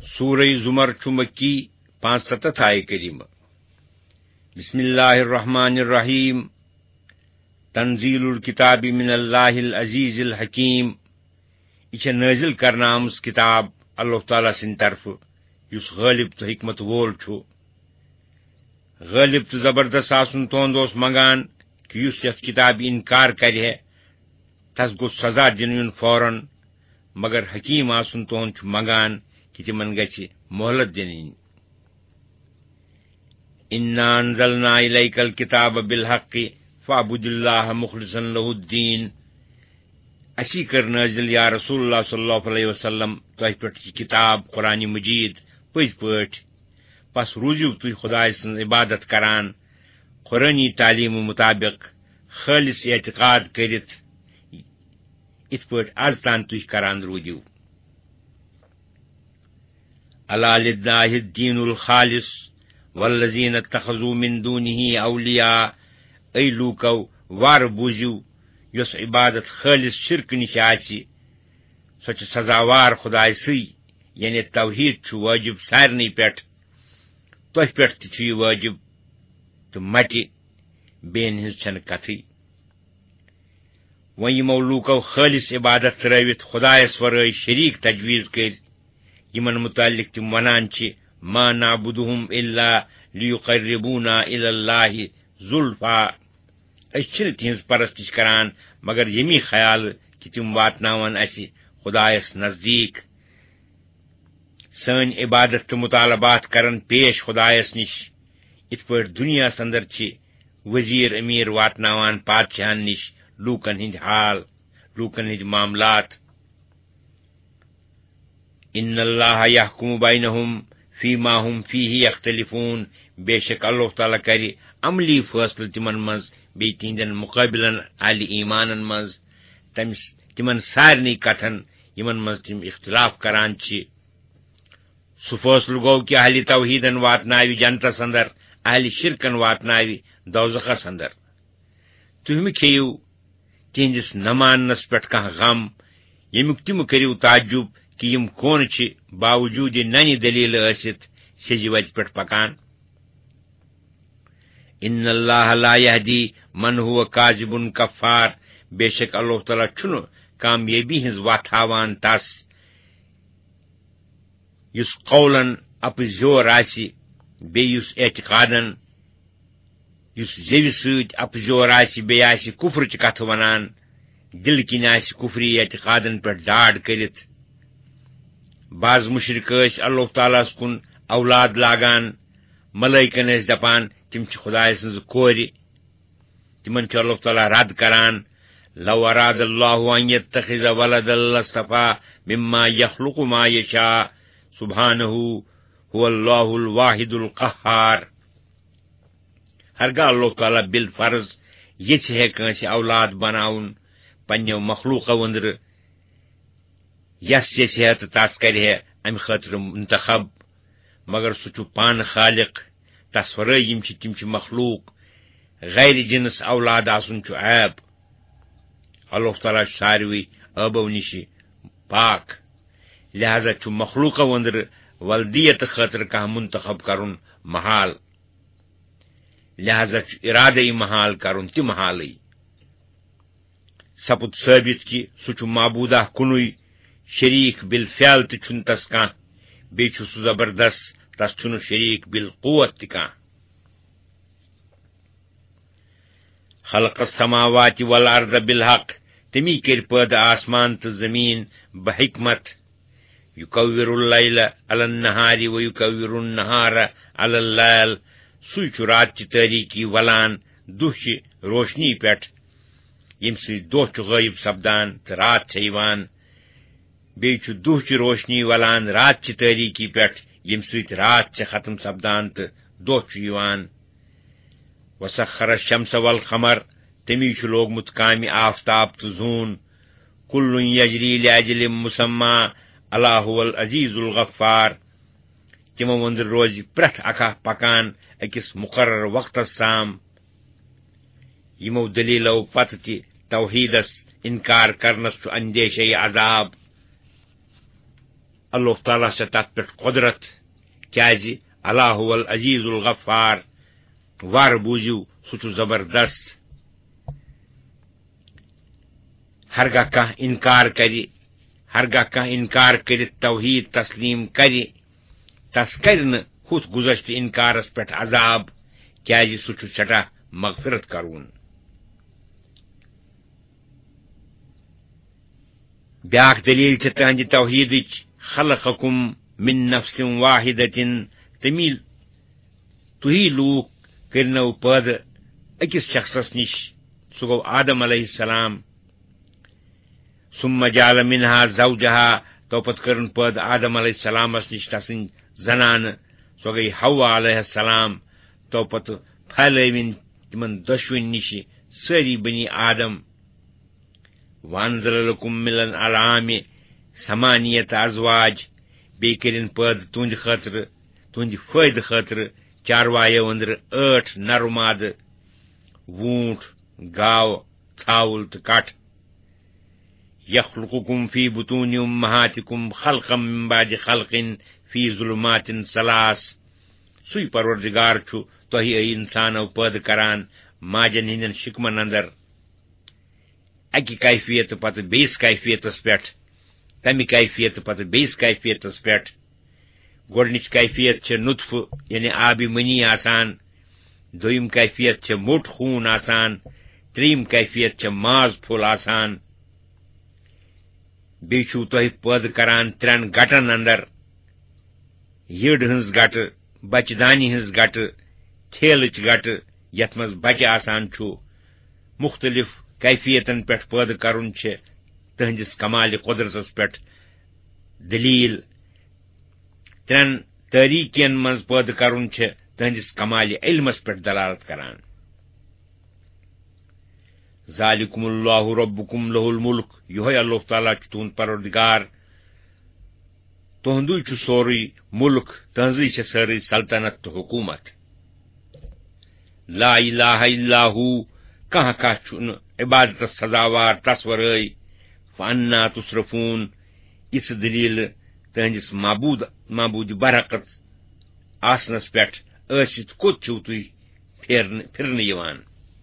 سورہ زمر چھ مکی 75 آیہ کریمہ۔ بسم اللہ الرحمن الرحیم۔ تنزیل الکتاب من اللہ العزیز الحکیم۔ یہ نازل کرنا آمز کتاب اللہ تعالیٰ سند طرف یس غالب تو حکمت وول چھو۔ غالب تو زبردست آسن تہند اوس منگان کہ یس یس کتاب انکار کرے تس گو سزا دن فوراً، مگر حکیم آسن تہند چھ منگان کہ تمن گژھِ مہلت دننی۔ انا انزلنا الیک الکتاب بالحق فاعبد اللہ مخلصا لہ الدین۔ اسی کر نازل یا رسول اللہ صلی اللہ علیہ وسلم تہ پہ کتاب قرآن مجید پز پٲٹھۍ، پس روزیو تھی خدائے سن عبادت کران قرآنی تعلیم مطابق خالص اعتقاد کرت ات پٲٹھۍ آز تان تھی کران روزیو۔ الا للہ الدین الخالص والذین اتخذوا من دونه اولیاء۔ ای لوکو وار بوزیو یس عبادت خالص شرک نش آسی سو چھ سزاوار خدائے سی، یعنی توحید چھ واجب سارنی پیٹھ، تہ پیٹھ تہ چھ یہ واجب تو مٹہ بین ہز چھن کتھی۔ وۄنۍ یمو لوکو خالص عبادت ترٲوتھ خدایس ورٲے شریک تجویز کر، یمن متعلق تم ونان چھ ما نعبدهم الا لیقربونا الی اللہ زلفا۔ اس چھن تہنز پرستش کران مگر یمی خیال کہ تم واتناون اسی خدایس نزدیک۔ سن عبادت تو مطالبات کرن پیش خدایس نش، ات پٲٹھۍ دنیاس اندر چھ وزیر امیر واتناوان پادشاہن نش لوکن ہند حال، لوکن ہند معاملات۔ ان اللہ یحکم بینہم فیما ہم فیہ یختلفون۔ بے شک اللہ تعالیٰ کر عملی فیصلہ تمن مز بی تہندین مقابلن اہل ایمانن مز تمن سارنی کتھن یمن مز تم اختلاف کران چھ۔ سہ فیصلہ گو کہ اہل توحیدن واتناوی جنتس اندر، اہل شرکن واتناوی دوزخس اندر۔ تُہۍ مہ کھیِو تہندس نہ ماننس پٮ۪ٹھ کانٛہہ غم، ییٚمیُک تِم کٔرِو تعجب کہ یم کون چھ باوجود ننہ دلیل ٲسِتھ سیٚزِ وتہِ پٮ۪ٹھ پکان۔ ان اللہ لا یہدی من هو کاذب کفار۔ بے شک اللہ تعالیٰ چھُنہٕ کامیٲبی ہنز وتھ ہاوان تس یس قولن اپز زور آسہِ، بیٚیہِ یس اعتقادن یس زیوِ سۭتۍ اپز زور آسہِ، بیٚیہِ آسہِ کفرٕچ کتھٕ ونان، دل کِنۍ آسہِ کفری اعتقادن پٮ۪ٹھ ڈاڈ کٔرِتھ۔ بعض مشرق ٲسۍ اللہ تعالیٰ ہس کُن اولاد لاگان، ملائکن ٲسۍ دپان تم چھ خدائے سٕنٛزٕ کورِ، تمن چھ اللہ تعالیٰ رد کران۔ لو اراد اللہ ان یتخذ ولدا لاصطفى مما یخلق ما یشاء سبحانہ هو اللہ الواحد القہار۔ ہرگاہ اللہ تعالیٰ بالفرض یژھِ ہے کٲنٛسہِ اولاد بناون پننیو مخلوقو أنٛدرٕ، یس یژھِ ہے تہٕ تس کرِ ہے امہِ خٲطرٕ منتخب، مگر سُہ چھُ پانہٕ خالق، تس ورٲے یم چھ تم چھ مخلوق۔ غیر جنس اولاد آسن چھُ عیب۔ اللہ تعالیٰ چھُ ساروی عٲبو نش پاک، لہذا چھُ مخلوقو أنٛدرٕ ولدیت خٲطرٕ کانٛہہ منتخب کرُن محال، لہذا چھُ ارادے محال کرُن تہِ محالٕے۔ سپُد ثٲبت کہ سُہ چھُ معبوٗدہ کُنُے، شریٖک بالفعل تہِ چھُنہٕ تس کانٛہہ، بیٚیہِ چھُ سُہ زبردست، تس چھُنہٕ شریٖک بالقوت تہِ کانٛہہ۔ خلق السماوات والارض بالحق۔ تمی کر پٲدٕ آسمان تہٕ زمین بحکمت۔ یکور اللیل علی النہار ویکور النہار علی اللیل۔ سُے چھُ راتچہِ تٲریٖکی ولان دُہچہِ روشنی پٮ۪ٹھ، ییٚمہِ سۭتۍ دۄہ چھُ غٲیب سپدان تہٕ رات چھےٚ یِوان۔ بیٚیہِ چھُ دُہچہِ روشنی ولان راتچہِ تٲریٖکی پٮ۪ٹھ، ییٚمہِ سۭتۍ رات چھےٚ ختم سپدان تہٕ دۄہ چھُ یِوان۔ وسخر الشمس والقمر۔ تمی چھُ لوگمُت کامہِ آفتاب تہٕ زوٗن۔ کُلٌ یجری لاجل مسمى الا هو العزیز الغفار۔ تمو أنٛدر روزِ پرٛٮ۪تھ اکھا پکان أکِس مقرر وقتس تام۔ یمو دلیلو پتہٕ تہِ توحیدس انکار کرنس چھُ اندیشے عذاب۔ اللہ تعالیٰ چھِ تتھ پٮ۪ٹھ قۄدرت کیازِ اللہ هو العزیز الغفار وار بوٗزِو سُہ چھُ زبردست ہرگاہ کانٛہہ اِنکار کٔرِتھ توحیٖد تسلیٖم کرِ تس کرِ نہٕ ہُتھ گُذشتہٕ اِنکارس پٮ۪ٹھ عذاب کیازِ سُہ چھُ سٮ۪ٹھاہ مغفرت کرون بیاکھ دلیٖل چھِ تہنٛدِ توحیٖدٕچ خلقکم من نفس واحدتن تُہی لوٗکھ کٔرنو پٲدٕ أکِس شخصس نِش سُہ گوٚو آدم علیہ السلام ثم جعل منها زوجها تو پتہٕ کٔرٕن پٲدٕ آدم علیہ السلامس نِش تسٕنٛدۍ زنانہٕ سۄ گٔیہِ حوا علیہ السلام تو پتہٕ پھہلٲوِنۍ تِمن دۄشوٕنی نِش سٲری بنی آدم وانزل لکم من الانعام ثمانیۃ ازواج بیٚیہِ کٔرِنۍ پٲدٕ تُہنٛدِ خٲطرٕ تُہنٛدِ فٲیدٕ خٲطرٕ چاروایو أنٛدرٕ 8 نر مادٕ ووٗنٛٹھ گاو ژھاوُل تہٕ کٹھ یخلقکم فی بطون امہاتکم خلقا من بعد خلق فی ظلمات ثلاث سُے پروردگار چھُ تۄہہِ انسانو پٲدٕ کران ماجن ہٕنٛدٮ۪ن شِکمن اندر اکہِ کیفیت پتہٕ بیٚیِس کیفیتس پٮ۪ٹھ تمہِ کیفیت پتہٕ بیٚیِس کیفیتس پٮ۪ٹھ گۄڈنِچ کیفیت چھِ نطفہٕ یعنی آبِ منی آسان دوٚیِم کیفیت چھِ موٚٹ خوٗن آسان ترٛیٚیِم کیفیت چھِ ماز پھوٚل آسان بیٚیہِ چھُو تۄہہِ پٲدٕ کران 3 گٹن اندر یٔڈ ہٕنٛز گٹہٕ بچہِ دانہِ ہٕنٛز گٹہٕ ٹھیلٕچ گٹہٕ یتھ منٛز بچہِ آسان چھُ مختلف کیفیتن پٮ۪ٹھ پٲدٕ کرُن چھِ تہنٛدِس کمالِ قۄدرتس پٮ۪ٹھ دلیٖل 3 تٲریٖکین منٛز پٲدٕ کرُن چھِ تہنٛدِس کمالِ علمس پٮ۪ٹھ دلالت کران ذالکم اللہ ربکم لہ الملک یہوے اللہ تعالیٰ چھُ تُہنٛد پروردگار تُہنٛدُے چھُ سورُے مُلک تہنٛزٕے چھِ سٲرٕے سلطنت تہٕ حکوٗمت لا الہ الا ہوٗ کانٛہہ چھُنہٕ عبادتس سزاوار تس ورٲے فانا تصرفون یِژھ دلیٖلہٕ تہنٛدِس معبوٗدِ برحقت آسنس پٮ۪ٹھ ٲسِتھ کوٚت چھِو تُہۍ پھِرنہٕ یِوان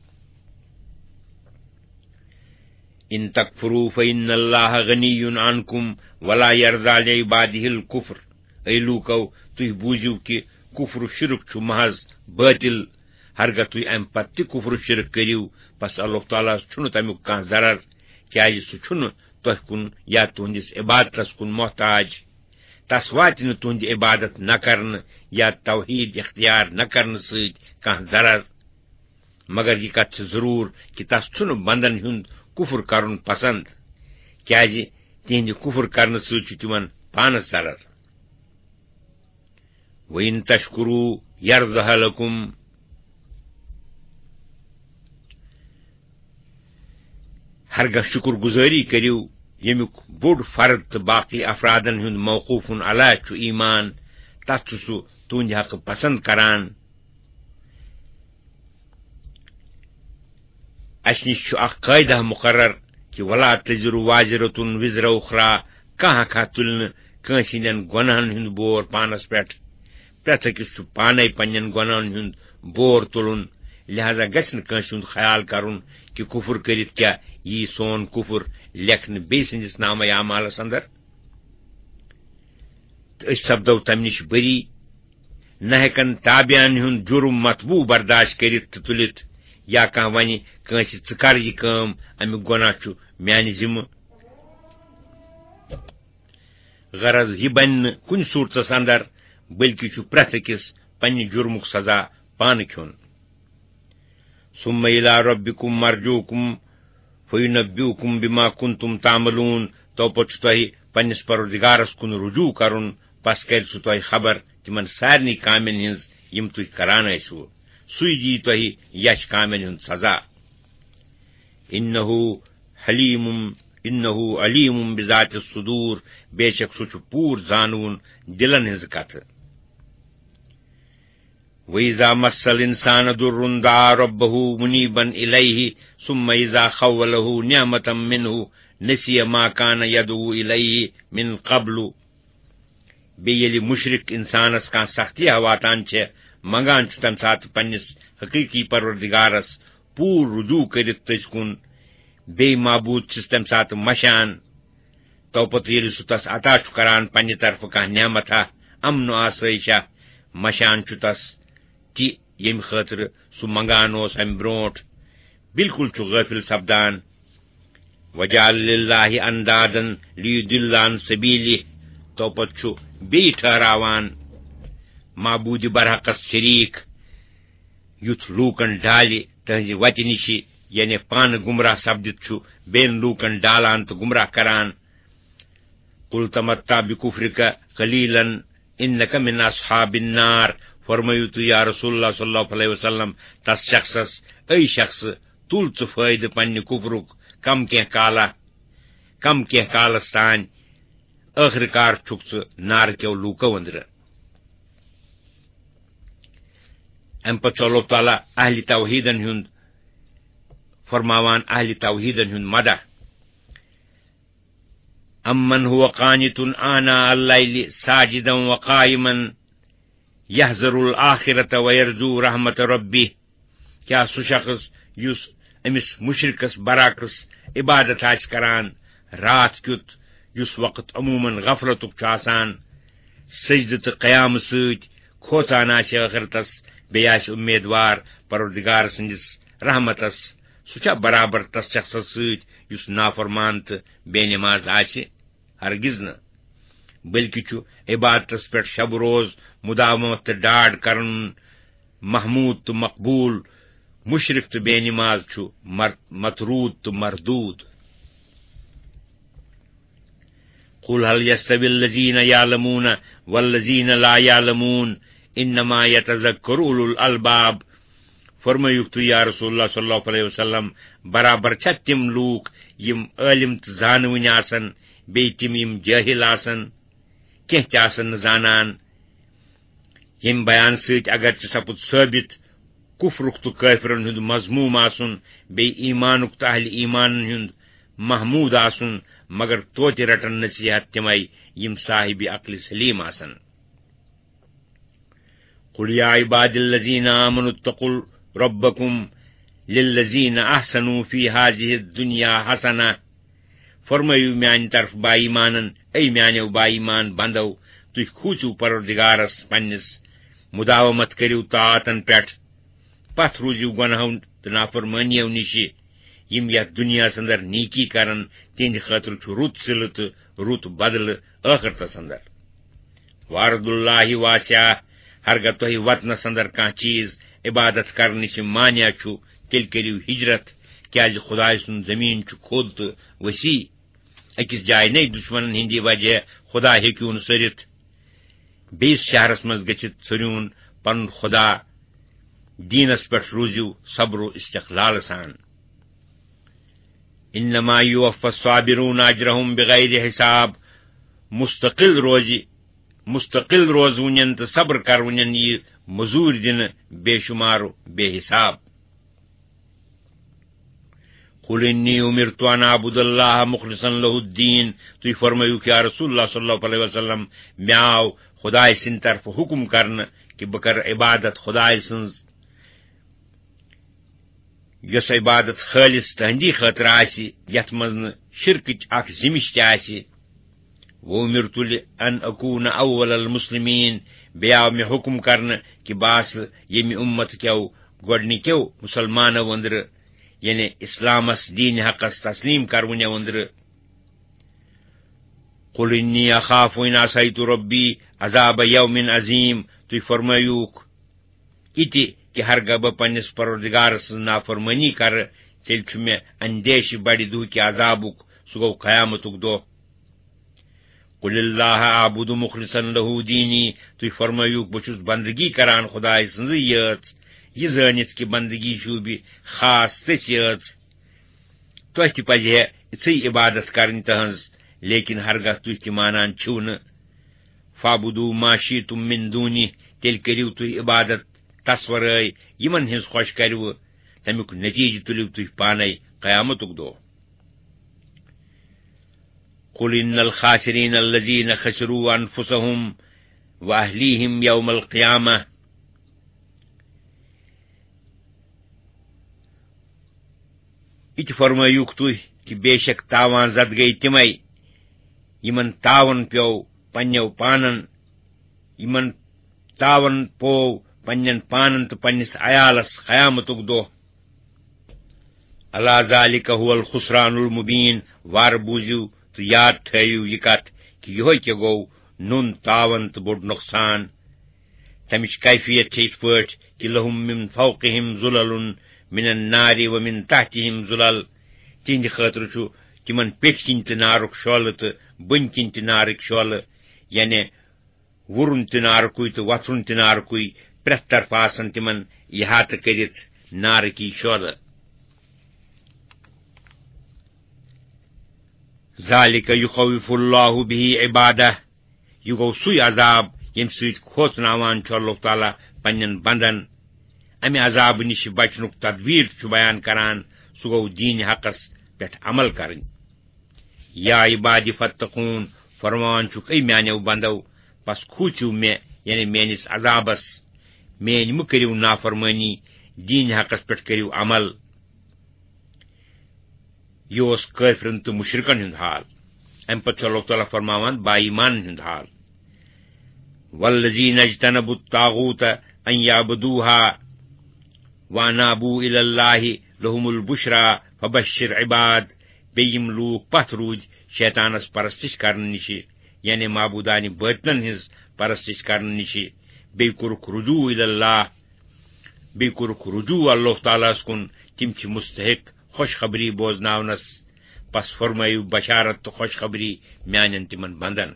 ان تکفروا فإن اللہ غنی عنکم ولا یرضی لعبادہ الکفر اے لوٗکو تُہۍ بوٗزِو کہِ کفر و شرک چھُ محض باطل ہرگاہ تُہۍ امہِ پتہٕ تہِ کفر و شرک کٔرِو بس اللہ تعالیٰ چھُنہٕ تمیُک کانٛہہ ضرر کیازِ سُہ چھُنہٕ تۄہہِ کُن یا تُہنٛدِس عبادتس کُن محتاج تس واتہِ نہٕ تُہنٛدِ عبادت نہ کرنہٕ یا توحیٖد اختیار نہ کرنہٕ سۭتۍ کانٛہہ ضرر مگر یہِ کتھ چھِ ضروٗر کہِ تس چھُنہٕ بندن ہُنٛد کفر کرُن پسند کیازِ تِہنٛدِ کفر کرنہٕ سۭتۍ چھُ تِمن پانس ضرر وَإِن تشکروا یرضہ لکم ہرگاہ شکر گزٲری کٔرِو ییٚمیُک بوٚڑ فرد تہٕ باقی افرادن ہُنٛد موقوٗفن علیٰ چھُ ایمان تتھ چھُ سُہ تُہنٛدِ حقہٕ پسند کران اسہِ نِش چھُ اکھ قٲیدہ مقرر کہِ ولا تزر وازرتن وزر اخرى کانٛہہ تُلہِ نہٕ کٲنٛسہِ ہٕنٛدٮ۪ن گۄناہن ہُنٛد بور پانس پٮ۪ٹھ پرٛٮ۪تھ أکِس چھُ پانے پننٮ۪ن گۄناہن ہُنٛد بور تُلُن لہذا گژھِ نہٕ کٲنٛسہِ ہُنٛد خیال کرُن کہِ کفر کٔرِتھ کیٛاہ یی سون کفر لیکھنہٕ بیٚیہِ سٕنٛدِس نامے اعمالس اندر تہٕ أسۍ سپدو تمہِ نِش بٔری نہ ہٮ۪کن تابعین ہُنٛد جُرم مطبوع برداشت کٔرِتھ تہٕ تُلِتھ یا کانٛہہ ونہِ کٲنٛسہِ ژٕ کر یہِ کٲم امیُک گۄناہ چھُ میانہِ ذِمہٕ غرض یہِ بنہِ نہٕ کُنہِ صوٗرتس اندر بٔلکہِ چھُ پرٛٮ۪تھ أکِس پننہِ جُرمُک سزا پانہٕ کھیوٚن ثم الی ربکم مرجوکم فینبئکم بما کنتم تعملون تو پتہٕ چھُ تۄہہِ پننِس پروردگارس کُن رجوع کرُن پس کرِ سُہ تۄہہِ خبر تِمن سارنٕے کامٮ۪ن ہٕنٛز یِم تُہۍ کران ٲسِوٕ سُے دی تۄہہِ یچھ کامٮ۪ن ہُنٛد سزا انہو علیم بذات الصدور بے شک سُہ چھُ پوٗرٕ زانوُن دِلن ہٕنٛزٕ کتھٕ وَإِذَا مَسَّ الْإِنسَانَ ضُرٌّ دَعَا رَبَّهُ مُنِيبًا إِلَيْهِ ثُمَّ إِذَا خَوَّلَهُ نِعْمَةً مِّنْهُ نَسِيَ مَا كَانَ يَدْعُو إِلَيْهِ مِنْ قَبْلُ بیٚیہِ مشرق انسانس کانٛہہ سختی واتان چھےٚ منگان چھُ تمہِ ساتہٕ پننِس حقیقی پروردگارس پوٗرٕ رجوع کٔرِتھ تٔسۍ کُن بیٚیہِ معبوٗد چھِس تمہِ ساتہٕ مشان توپتہٕ ییٚلہِ سُہ تس عطا چھُ کران پننہِ طرفہٕ کانٛہہ نعمتھا امن و آسٲیشا مشان چھُ تس تہِ ییٚمہِ خٲطرٕ سُہ منگان اوس امہِ برونٹھ بالکل چھُ غٲفل سپدان وجعل للہ اندادن لیضل عن سبیلہ توپتہٕ چھُ بیٚیہِ ٹھہراوان معبوٗدِ برحقس شریٖک یُتھ لوٗکن ڈالہِ تہنزِ وتہِ نِشہِ یعنی پانہٕ گمراہ سپدِتھ چھُ بیٚین لوٗکن ڈالان تہٕ گمراہ کران قل تمتع بکفرک قلیلا انک من اصحاب النار فرمٲیِو تُہۍ یا رسول اللہ صلی اللہ علیہ وسلم تس شخصس اے شخص تُل ژٕ فٲیدٕ پننہِ کفرُک کم کینٛہہ کالس تانۍ ٲخر کار چھُکھ ژٕ نارکیو لوٗکو أنٛدرٕ امہِ پتہٕ چھُ اللہ تعالیٰ اہلِ توحیٖدن ہُنٛد فرماوان اہلِ توحیٖدن ہُنٛد مدح امن هو قانت آناء الليل ساجدا وقائما يحذر الآخرة ويرجو رحمت ربه کیا سُہ شخص یُس أمِس مشرقس برعکس عبادت آسہِ کران راتھ کیُت یُس وقت عموٗمن غفلتُک چھُ آسان سجدٕ تہٕ قیامہٕ سۭتۍ کھوژان آسہِ ٲخرتس بیٚیہِ آسہِ اُمیدوار پروردگار سٕنٛدِس رحمتس سُہ چھا برابر تس شخصس سۭتۍ یُس نافرمان تہٕ بے نماز آسہِ ہرگز نہٕ بلکہ چھُ عبادتس پٮ۪ٹھ شب روز مداومت تہٕ ڈاڈ کرن محموٗد تہٕ مقبوٗل مشرق تہٕ بے نماز چھُ مطروٗد تہٕ مردوٗد قل هل يستوي الذين يعلمون والذين لا يعلمون انما يتذكر اولو الالباب فرمٲیِکھ تُہۍ یا رسول اللہ صلی اللہ علیہ وسلم برابر چھا تِم لوٗکھ یِم عٲلم تہٕ زانوٕنۍ آسن بیٚیہِ تِم یِم جٲہِل آسن کینٛہہ تہِ آسن نہٕ زانان ییٚمہِ بیان سۭتۍ اگرچہِ سپُد ثٲبت کفرُک تہٕ کٲفرن ہُنٛد مضموٗم آسُن بیٚیہِ ایمانُک تہٕ اہلِ ایمانن ہُنٛد محموٗد آسُن مگر توتہِ رٹن نصیحت تِمے یِم صاحبِ عقلِ سلیم آسن قل یا عبادی الذین آمنوا اتقوا ربکم للذین احسنوا فی هذه الدنیا حسنہ فرمٲیِو میانہِ طرف با ایمانن اے میانیو با ایمان بندو تُہۍ کھوٗژِو پروردگارس پننِس مداومت کٔرِو طاعتن پٮ۪ٹھ پتھ روٗزِو گۄناہو تہٕ نافرمٲنیو نِشہِ یِم یتھ دُنیاہس اندر نیکی کرن تِہنٛدِ خٲطرٕ چھُ رُت صِلہٕ تہٕ رُت بدلہٕ ٲخرتس اندر وارد اللہ واسع ہرگاہ تۄہہِ وطنس اندر کانٛہہ چیٖز عبادت کرنٕچ مانیہ چھُ تیٚلہِ کٔرِو ہجرت کیازِ خۄداے سُنٛد زٔمیٖن چھُ کھوٚد تہٕ وسیع أکِس جایہِ نَے دُشمنن ہِنٛدِ وجہ خۄدا ہیٚکِوُن ژٔرِتھ بیٚیِس شہرس منٛز گٔژھِتھ ژھٔرِوُن پنُن خۄدا دیٖنس پٮ۪ٹھ روٗزِو صبر و استقلال سان انما یوفی الصابرون اجرہم بغیر حساب مستقل روزوٕنٮ۪ن تہٕ صبر کرونٮ۪ن یہِ مزوٗرۍ دِنہٕ بے شُمار بے حساب قل انی امرت ان اعبد اللہ مخلصا لہ الدین تُہۍ فرمٲیِو یا رسول اللہ صلی اللہ علیہ وسلم مےٚ آو خۄداے سٕنٛدِ طرفہٕ حُکم کرنہٕ کہِ بہٕ کرٕ عبادت خۄداے سٕنٛز یۄس عبادت خٲلص تہنٛدی خٲطرٕ آسہِ یتھ منٛز نہٕ شرکٕچ اکھ زِمِش تہِ آسہِ وَأُمِرْتُ لِأَنْ أَكُونَ أَوَّلَ الْمُسْلِمِينَ بیٚیہِ آو مےٚ حُکم کرنہٕ کہِ بہٕ آسہٕ ییٚمہِ اُمت کٮ۪و گۄڈنِکٮ۪و مُسلمانو أنٛدرٕ یعنی اسلامس دیٖنِ حقس تسلیٖم کرونیو أنٛدرٕ قل انی اخاف ان عصیت ربی عذاب یوم عظیم تُہۍ فرمٲیوٗکھ یہِ تہِ کہِ ہرگاہ بہٕ پننِس پروردگار سٕنٛز نافرمٲنی کرٕ تیٚلہِ چھُ مےٚ اندیشہِ بڑِ دُہکہِ عذابُک سُہ گوٚو قیامتُک دۄہ قل اللہ اعبد مخلصا لہ دینی تُہۍ فرمٲیوٗکھ بہٕ چھُس بندگی کران خۄداے سٕنٛزٕے یٲژ یہِ زٲنِتھ کہِ بندگی شوٗبہِ خاص تٔژ یٲژ تۄہہِ تہِ پزِ ہے یِژھٕے عبادت کرٕنۍ تہنٛز لیکن ہرگاہ تُہۍ تہِ مانان چھِو نہٕ فابُدوٗ ما شیٖتُم مِن دوٗنی تیٚلہِ کٔرِو تُہۍ عبادت تس ورٲے یِمن ہٕنٛز خۄش کرِوٕ تمیُک نتیٖجہٕ تُلِو تُہۍ پانے قیامتُک دۄہ قل ان الخاسرین الذین خسروا انفسهم وأهليهم يوم القيامة. ات فرمایوک تُہۍ کہ بے شک تاوان زد گئی تمے یمن تاون پیو پننیو پانن، یمن تاون پو پنن پانن تو پنس عیالس قیامتک دۄہ. الا ذالک هو الخسران المبین. وار بوزیو تو یاد تھٲیِو یہ کتھ کہ یہوے کیا گو نون تاون تو بوڑ نقصان. تمچ کیفیت چھ اس پٲٹھۍ کہ لہم من فوقہم ظلل من النار ومن تحتہم ظلل. تہنٛدِ خٲطرٕ چھُ تمن پیٹھ کِنۍ تہِ نارُک شعلہٕ تہٕ بٔنۍ کِنۍ تہِ نارٕکۍ شعلہٕ، یعنی وُرُن تہِ نارکُے تہٕ وۄتھُن تہِ نارکُے، پرٛٮ۪تھ طرفہٕ آسن تمن احاطہٕ کٔرِتھ نارٕکی شعلہٕ. ذالک یخوف اللہ بہ عبادہ. یہ گو سُے عذاب ییٚمہِ سۭتۍ کھوژناوان چھُ اللہ تعالیٰ پننٮ۪ن بندن. امہِ عذاب نِش بچنُک تدبیر چھُ بیان کران، سُہ گوٚو دیٖنِ حقس پٮ۪ٹھ عمل کرٕنۍ. یا عبادِ فتقون. فرمان چھُکھ اے میانیو بندو پس کھوٗژِو مےٚ یعنی میٲنِس عذابس. میٲنۍ مہٕ کٔرِو نافرمٲنی، دیٖنِ حقس پٮ۪ٹھ کٔرِو عمل. یہ اوس کٲفرن تہٕ مشرکن ہُنٛد حال. امہِ پتہٕ چھُ اللہ تعالیٰ فرماوان با ایمانن ہُنٛد حال. والذین اجتنبوا الطاغوت ان یعبدوها وانابوا الی اللہ لهم البشرى فبشر عباد. بیٚیہِ یِم لوٗکھ پتھ روٗدۍ شیطانس پرستش کرنہٕ نِش، یعنی معبوٗدانہِ باطلن ہٕنٛز پرستش کرنہٕ نِش، بیٚیہِ کوٚرُکھ رجوع الی اللہ، بیٚیہِ کوٚرُکھ رجوع اللہ تعالیٰ ہس کُن، تِم چھِ مستحق خوشخبری بوزناونس. پس فرمٲیو بشارت تو خوشخبری میانٮ۪ن تمن بندن.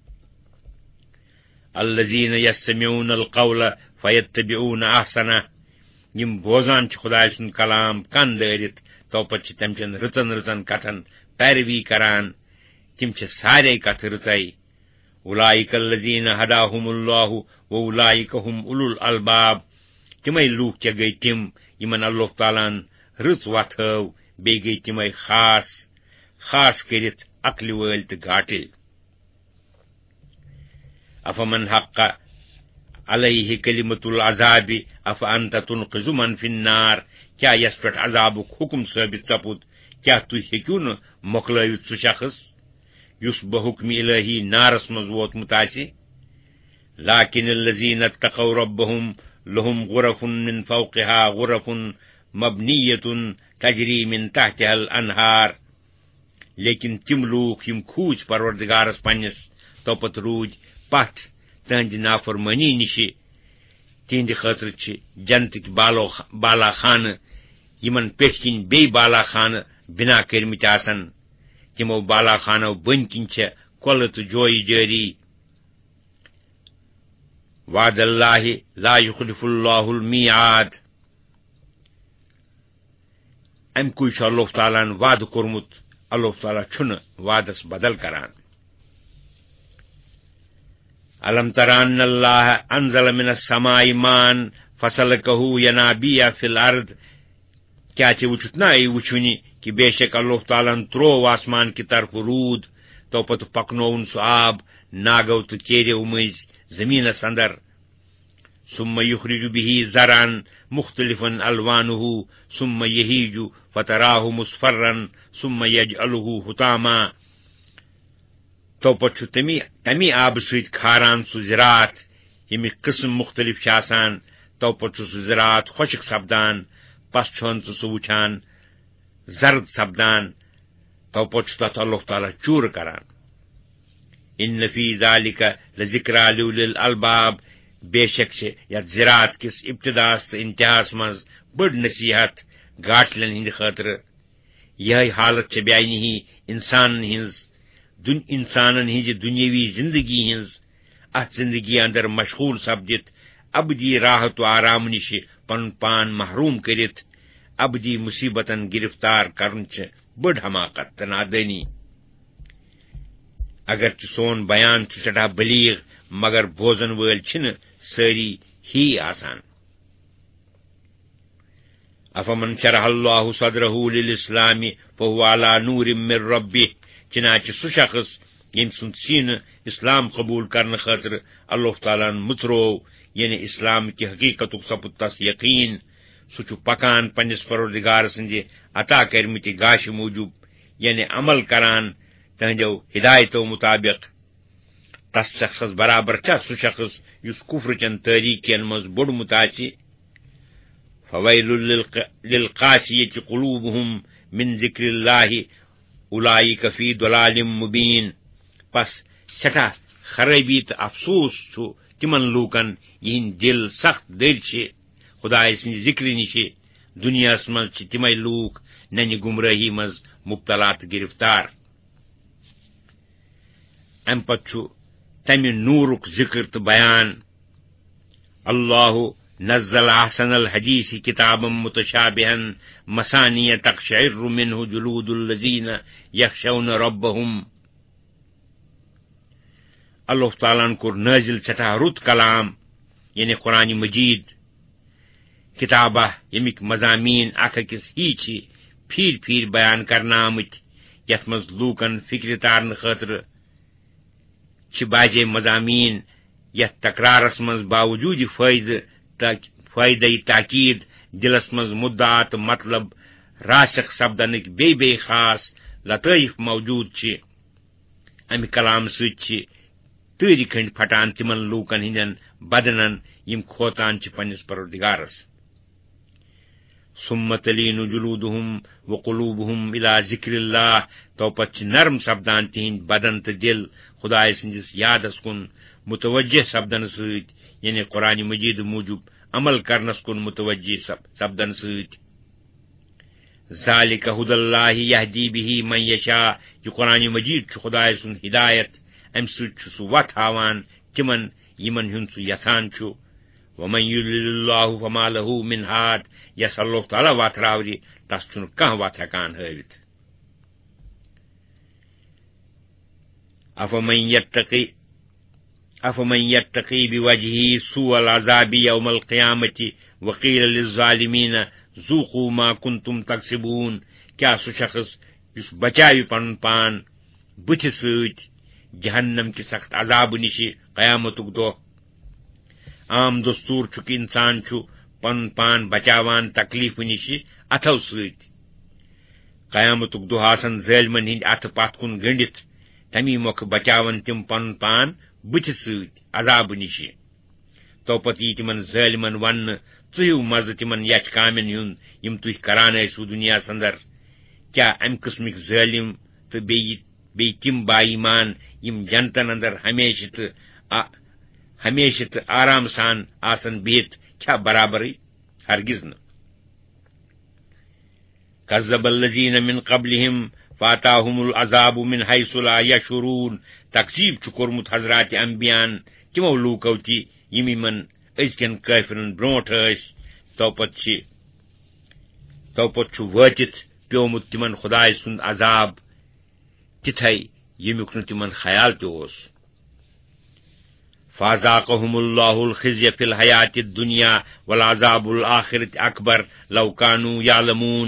الذین یستمعون القول فیتبعون احسنہ. یم بوزان چھِ خدایہِ سُنٛد کلام کن دٲرِتھ، تو پتہٕ چھِ تمچن رٕژن رٕژن کتھن پیروی کران، تم چھِ سارے کتھٕ رٕژے. اولئک الذین ہداہم اللہ واولئک هم اولو الالباب. تمے لوٗکھ کیٛاہ گٔے تِم یمن اللہ تعالیٰ ہن رٕژ وتھ ہٲو، بیٚیہِ گٔے تمے خاص کٔرِتھ عقلہِ وٲلۍ تہٕ گاٹٕلۍ. افمن حق علیہ کلمۃ العذاب افانت تنقذ من فی النار. کیا یس پٮ۪ٹھ عذابُک حکم ثٲبت سپُد، کیا تُہۍ ہیٚکِو نہٕ مۄکلٲوِتھ سُہ شخص یُس بحکمِ الہی نارس منٛز ووتمُت آسہِ. لاکن الذین اتقوا ربهم لهم غرف من فوقها غرف مبنیۃ تجری من تحتها الانہار. لیکن تم لوٗکھ یم کھوٗژ پروردگارس پننس تو پتہٕ روٗدۍ پتھ تہنٛدِ نافرمٲنی نِش، تہنٛدِ خٲطرٕ چھِ جنتٕکۍ بالا خانہٕ، یمن پیٚٹھۍ کِنۍ بیٚیہِ بالا خانہٕ بنا کٔرمٕتۍ آسن. تِمو بالا خانو بٔنۍ کِنۍ چھےٚ کۄلہٕ تہٕ جویہِ جٲری. وعد اللہ لا یخلف اللہ المیعاد. امہِ کُے چھُ اللہ تعالیٰ ہن وعدٕ کوٚرمُت، اللہ تعالیٰ چھُنہٕ وعدس بدل کران. الم تران اللہ انزل من السماء ماء فسلكه ينابيع في الارض. کیا ژےٚ وُچھُتھ نا اے وُچھوٕنہِ کہ بے شک اللہ تعالیٰ ہن تروو آسمان کہِ طرفہٕ روٗد، تو پتہٕ پکنووُن سُہ آب ناگو تہٕ کیریو مٔنٛزۍ زمینس اندر. ثم یخرج به زرعا مختلفا الوانه ثم یہیج فتراه مصفرا ثم یجعله حطاما. تو پتہٕ چھُ تمی آبہٕ سۭتۍ کھاران سُہ زراعت ییٚمِکۍ قٕسم مختلف چھِ آسان. تو پتہٕ چھُ سُہ زراعت خۄشک سپدان، پس چھُن سُہ وٕچھان زرد سپدان. تو پتہٕ چھُ تتھ اللہ تعالیٰ چوٗرٕ کران. ان فی ذالک لذکریٰ لأولی الالباب. بے شک چھِ یتھ زراعت کِس ابتداس تہٕ انتہاس منٛز بٔڑ نصیحت گاٹھلن ہٕنٛدِ خٲطرٕ. یِہے حالت چھِ بیانہِ ہی انسانن ہٕنٛزِ دُنیٲوی زندگی ہٕنٛز. اتھ زندگی اندر مشغول سپدِتھ ابدی راحت و آرام نِش پنُن پان محروم کٔرِتھ ابدی مصیبتن گرفتار کرُن چھِ بٔڑ حماقت تہٕ نادٲنی. اگرچہ سون بیان چھُ سٮ۪ٹھاہ بلیغ، مگر بوزن وٲلۍ چھِنہٕ سٲری ہی آسان. افمن شرح اللہ صدرہ للاسلام فهو علی نور من ربہ. چنانچہ سُہ شخص یم سند سینہ اسلام قبول کرنے خاطر اللہ تعالیٰ مترو یعنی اسلام کی حقیقت سپد تس یقین سہ پکان پنس پروردگار سندِ عطا کرمت گاش موجوب یعنی عمل کران تہندو ہدایتو مطابق تس شخصس برابر چا سہ شخص یس کفر چن تاریکین مز بوڑمت آسہِ فویل للقاسیۃ قلوبہم من ذکر اللہ اولئک فی ضلال مبین پس سٹھا خرابی تو افسوس تمن لوکن یہند دل سخت دل خدائے سند ذکر نش دنیا مز تمے لوک ننہ گمراہی مز مبتلا تو گرفتار ام پتہ تمہ نورک ذکر تو بیان اللہ نزل احسن الحدیث کتابا متشابہا مثانیہ تقشعر منہ جلود الذین یخشون ربہم اللہ تعالیٰ کور نازل سٹھا رت کلام یعنی قرآن مجید کتابہ یمیک مضامین اکھ أکس ہی پھیر پھیر بیان کرنا آمت یت مز لوکن فکر تارن خاطر باجے مضامین یت تکرارس مز باوجود فائدہ تاکید دلس مز مدعات مطلب راسخ سپدنک بے خاص لطائف موجود امہ کلام ست تاری کھنڈ پھٹان تمن لوکن ہندین بدنن یم کھوتان پنس پروردگارس ثم تلین جلودہم وقلوبہم الی ذکر اللہ تو پتہ نرم سپدان تہند بدن تو دل خدائے سندس یادس کن متوجہ سپدن ست یعنی قرآن مجید موجب عمل کرنس کن متوجہ سپدن ست ذالک ھدی اللہ یہدی بہ من یشاء یہ قرآن مجید خدائے سن ہدایت ام ست سہ وت ہاوان تمن یمن ہند سہ یژھان ومن یضلل اللہ فما لہ من ہاد یس اللہ تعالیٰ وت راور تس چھ کانٛہہ وت ہیکان ہاوت افمن یتقی بوجہہ سوء العذاب یوم القیامۃ وقیل للظالمین ذوقوا ما کنتم تکسبون کیا سہ شخص یس بچاوِ پن پان بتھ ست جہنم کہ سخت عذاب نش قیامتک دہ عام دستور کہ انسان پن پان بچاوان تکلیف نش اتھو ست قیامتک دہ آسن ظالمن ہند اتھ پتھ کن گنڈتھ تمی موقع بچاون تم پن پان بتھ ست عذاب نش تو پتہ یہ تمن ظالمن ون ژھو مزہ تمن یچ کامن ہند یم تھی کران ٲسو دنیا اندر کیا ام قسمک ظالم تو بی تم با ایمان یم جنتن اندر ہمیشہ تو آرام سان آسن بہت کیا برابر ہرگز نہ کذب الذین من قبلہم فاتاہم العذاب من حیث لا یشعرون تکذیب کورمت حضرات انبیاءن تمو لوکو تہ یم یمن ازکین کافرن برونٹ تو پتہ واتت پیومت تمن خدائے سند عذاب تتھے یمیک نہ تمن خیال تہ فذاقہم اللہ الخزی فی الحیات الدنیا والعذاب الآخرۃ اکبر لو کانوا یعلمون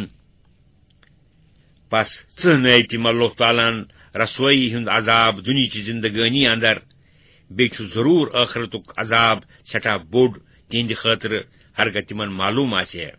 پس ژھنٲے تم اللہ تعالیٰ رسوئی ہند عذاب دنیا چہ زندگانی اندر بیٚیہِ چھُ ضرور ٲخرتُک عذاب سٹھاہ بوٚڑ تہنٛدِ خٲطرٕ ہرگاہ تمن معلوم آسہِ ہے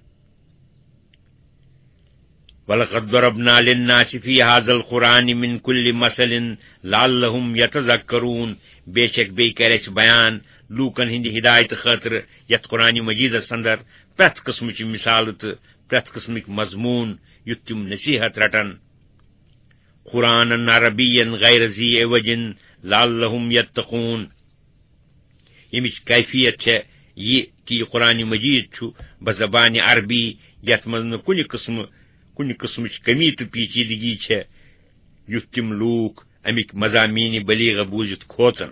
وَلَقَدْ ضَرَبْنَا لِلنَّاسِ فِي هَذَا الْقُرْآنِ مِنْ كُلِّ مَثَلٍ لَعَلَّهُمْ يَتَذَكَّرُونَ بے شک بیٚیہِ کرِ اَسہِ بیان لوٗکن ہٕنٛدِ ہدایتہٕ خٲطرٕ یتھ قرآنِ مجیدس اندر پرٛٮ۪تھ قٕسمٕچہِ مثالہٕ تہٕ پرٛٮ۪تھ قٕسمٕکۍ مضموٗن یُتھ تِم نصیحت رٹن قرآنًا عربيًّا غیر ذی عوج لعلهم يتقون یمچ کیفیت چھے یہ کہ یہ قرآن مجید چھُ بزبان عربی یتھ منٛز نہٕ کُنہِ قٕسمٕچ کمی تہٕ پیچیدگی چھے یُتھ تِم لوٗکھ امیک مضامین بلیغ بوٗزِتھ کھوژن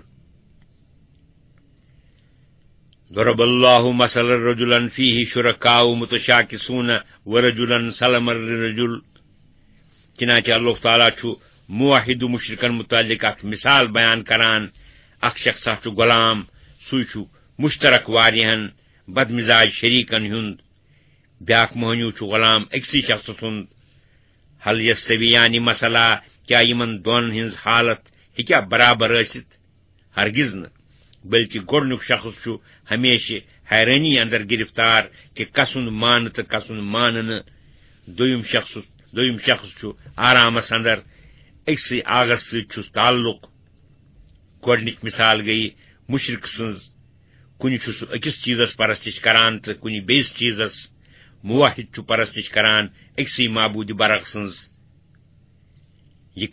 ضرب اللہ مثلا رجلا فیہ شرکاء متشاکسون ورجلا سلما لرجل چنانچہ اللہ تعالیٰ چھُ موحد و مشرکن متعلق اکھ مثال بیان کران اکھ شخص چھُ غلام سُے چھُ مشترک واریاہن بدمزاج شریکن ہُند بیاکھ مہنیو چھُ غلام أکسی شخص سُند حل یستویان مسئلہ کیا یمن دون ہنز حالت ہیکیا برابر ٲسِتھ؟ ہرگز نہٕ، بلکہ گۄڈنیُک شخص چھُ ہمیشہِ حیرانی اندر گرفتار کہ کسُند مانہٕ تہٕ کسُند مانہٕ نہٕ. دویِم شخص چھُ آرامس اندر أکسٕے آگس سۭتۍ چھُس تعلق. گۄڈنِچ مثال گٔیہِ مشرق سٕنز، کُنہِ چھُ سُہ أکِس چیٖزس پرستش کران تہٕ کُنہِ بیٚیِس چیٖزس. موحد چھُ پرستش کران أکسٕے معبوٗدِ برق سٕنز. یہ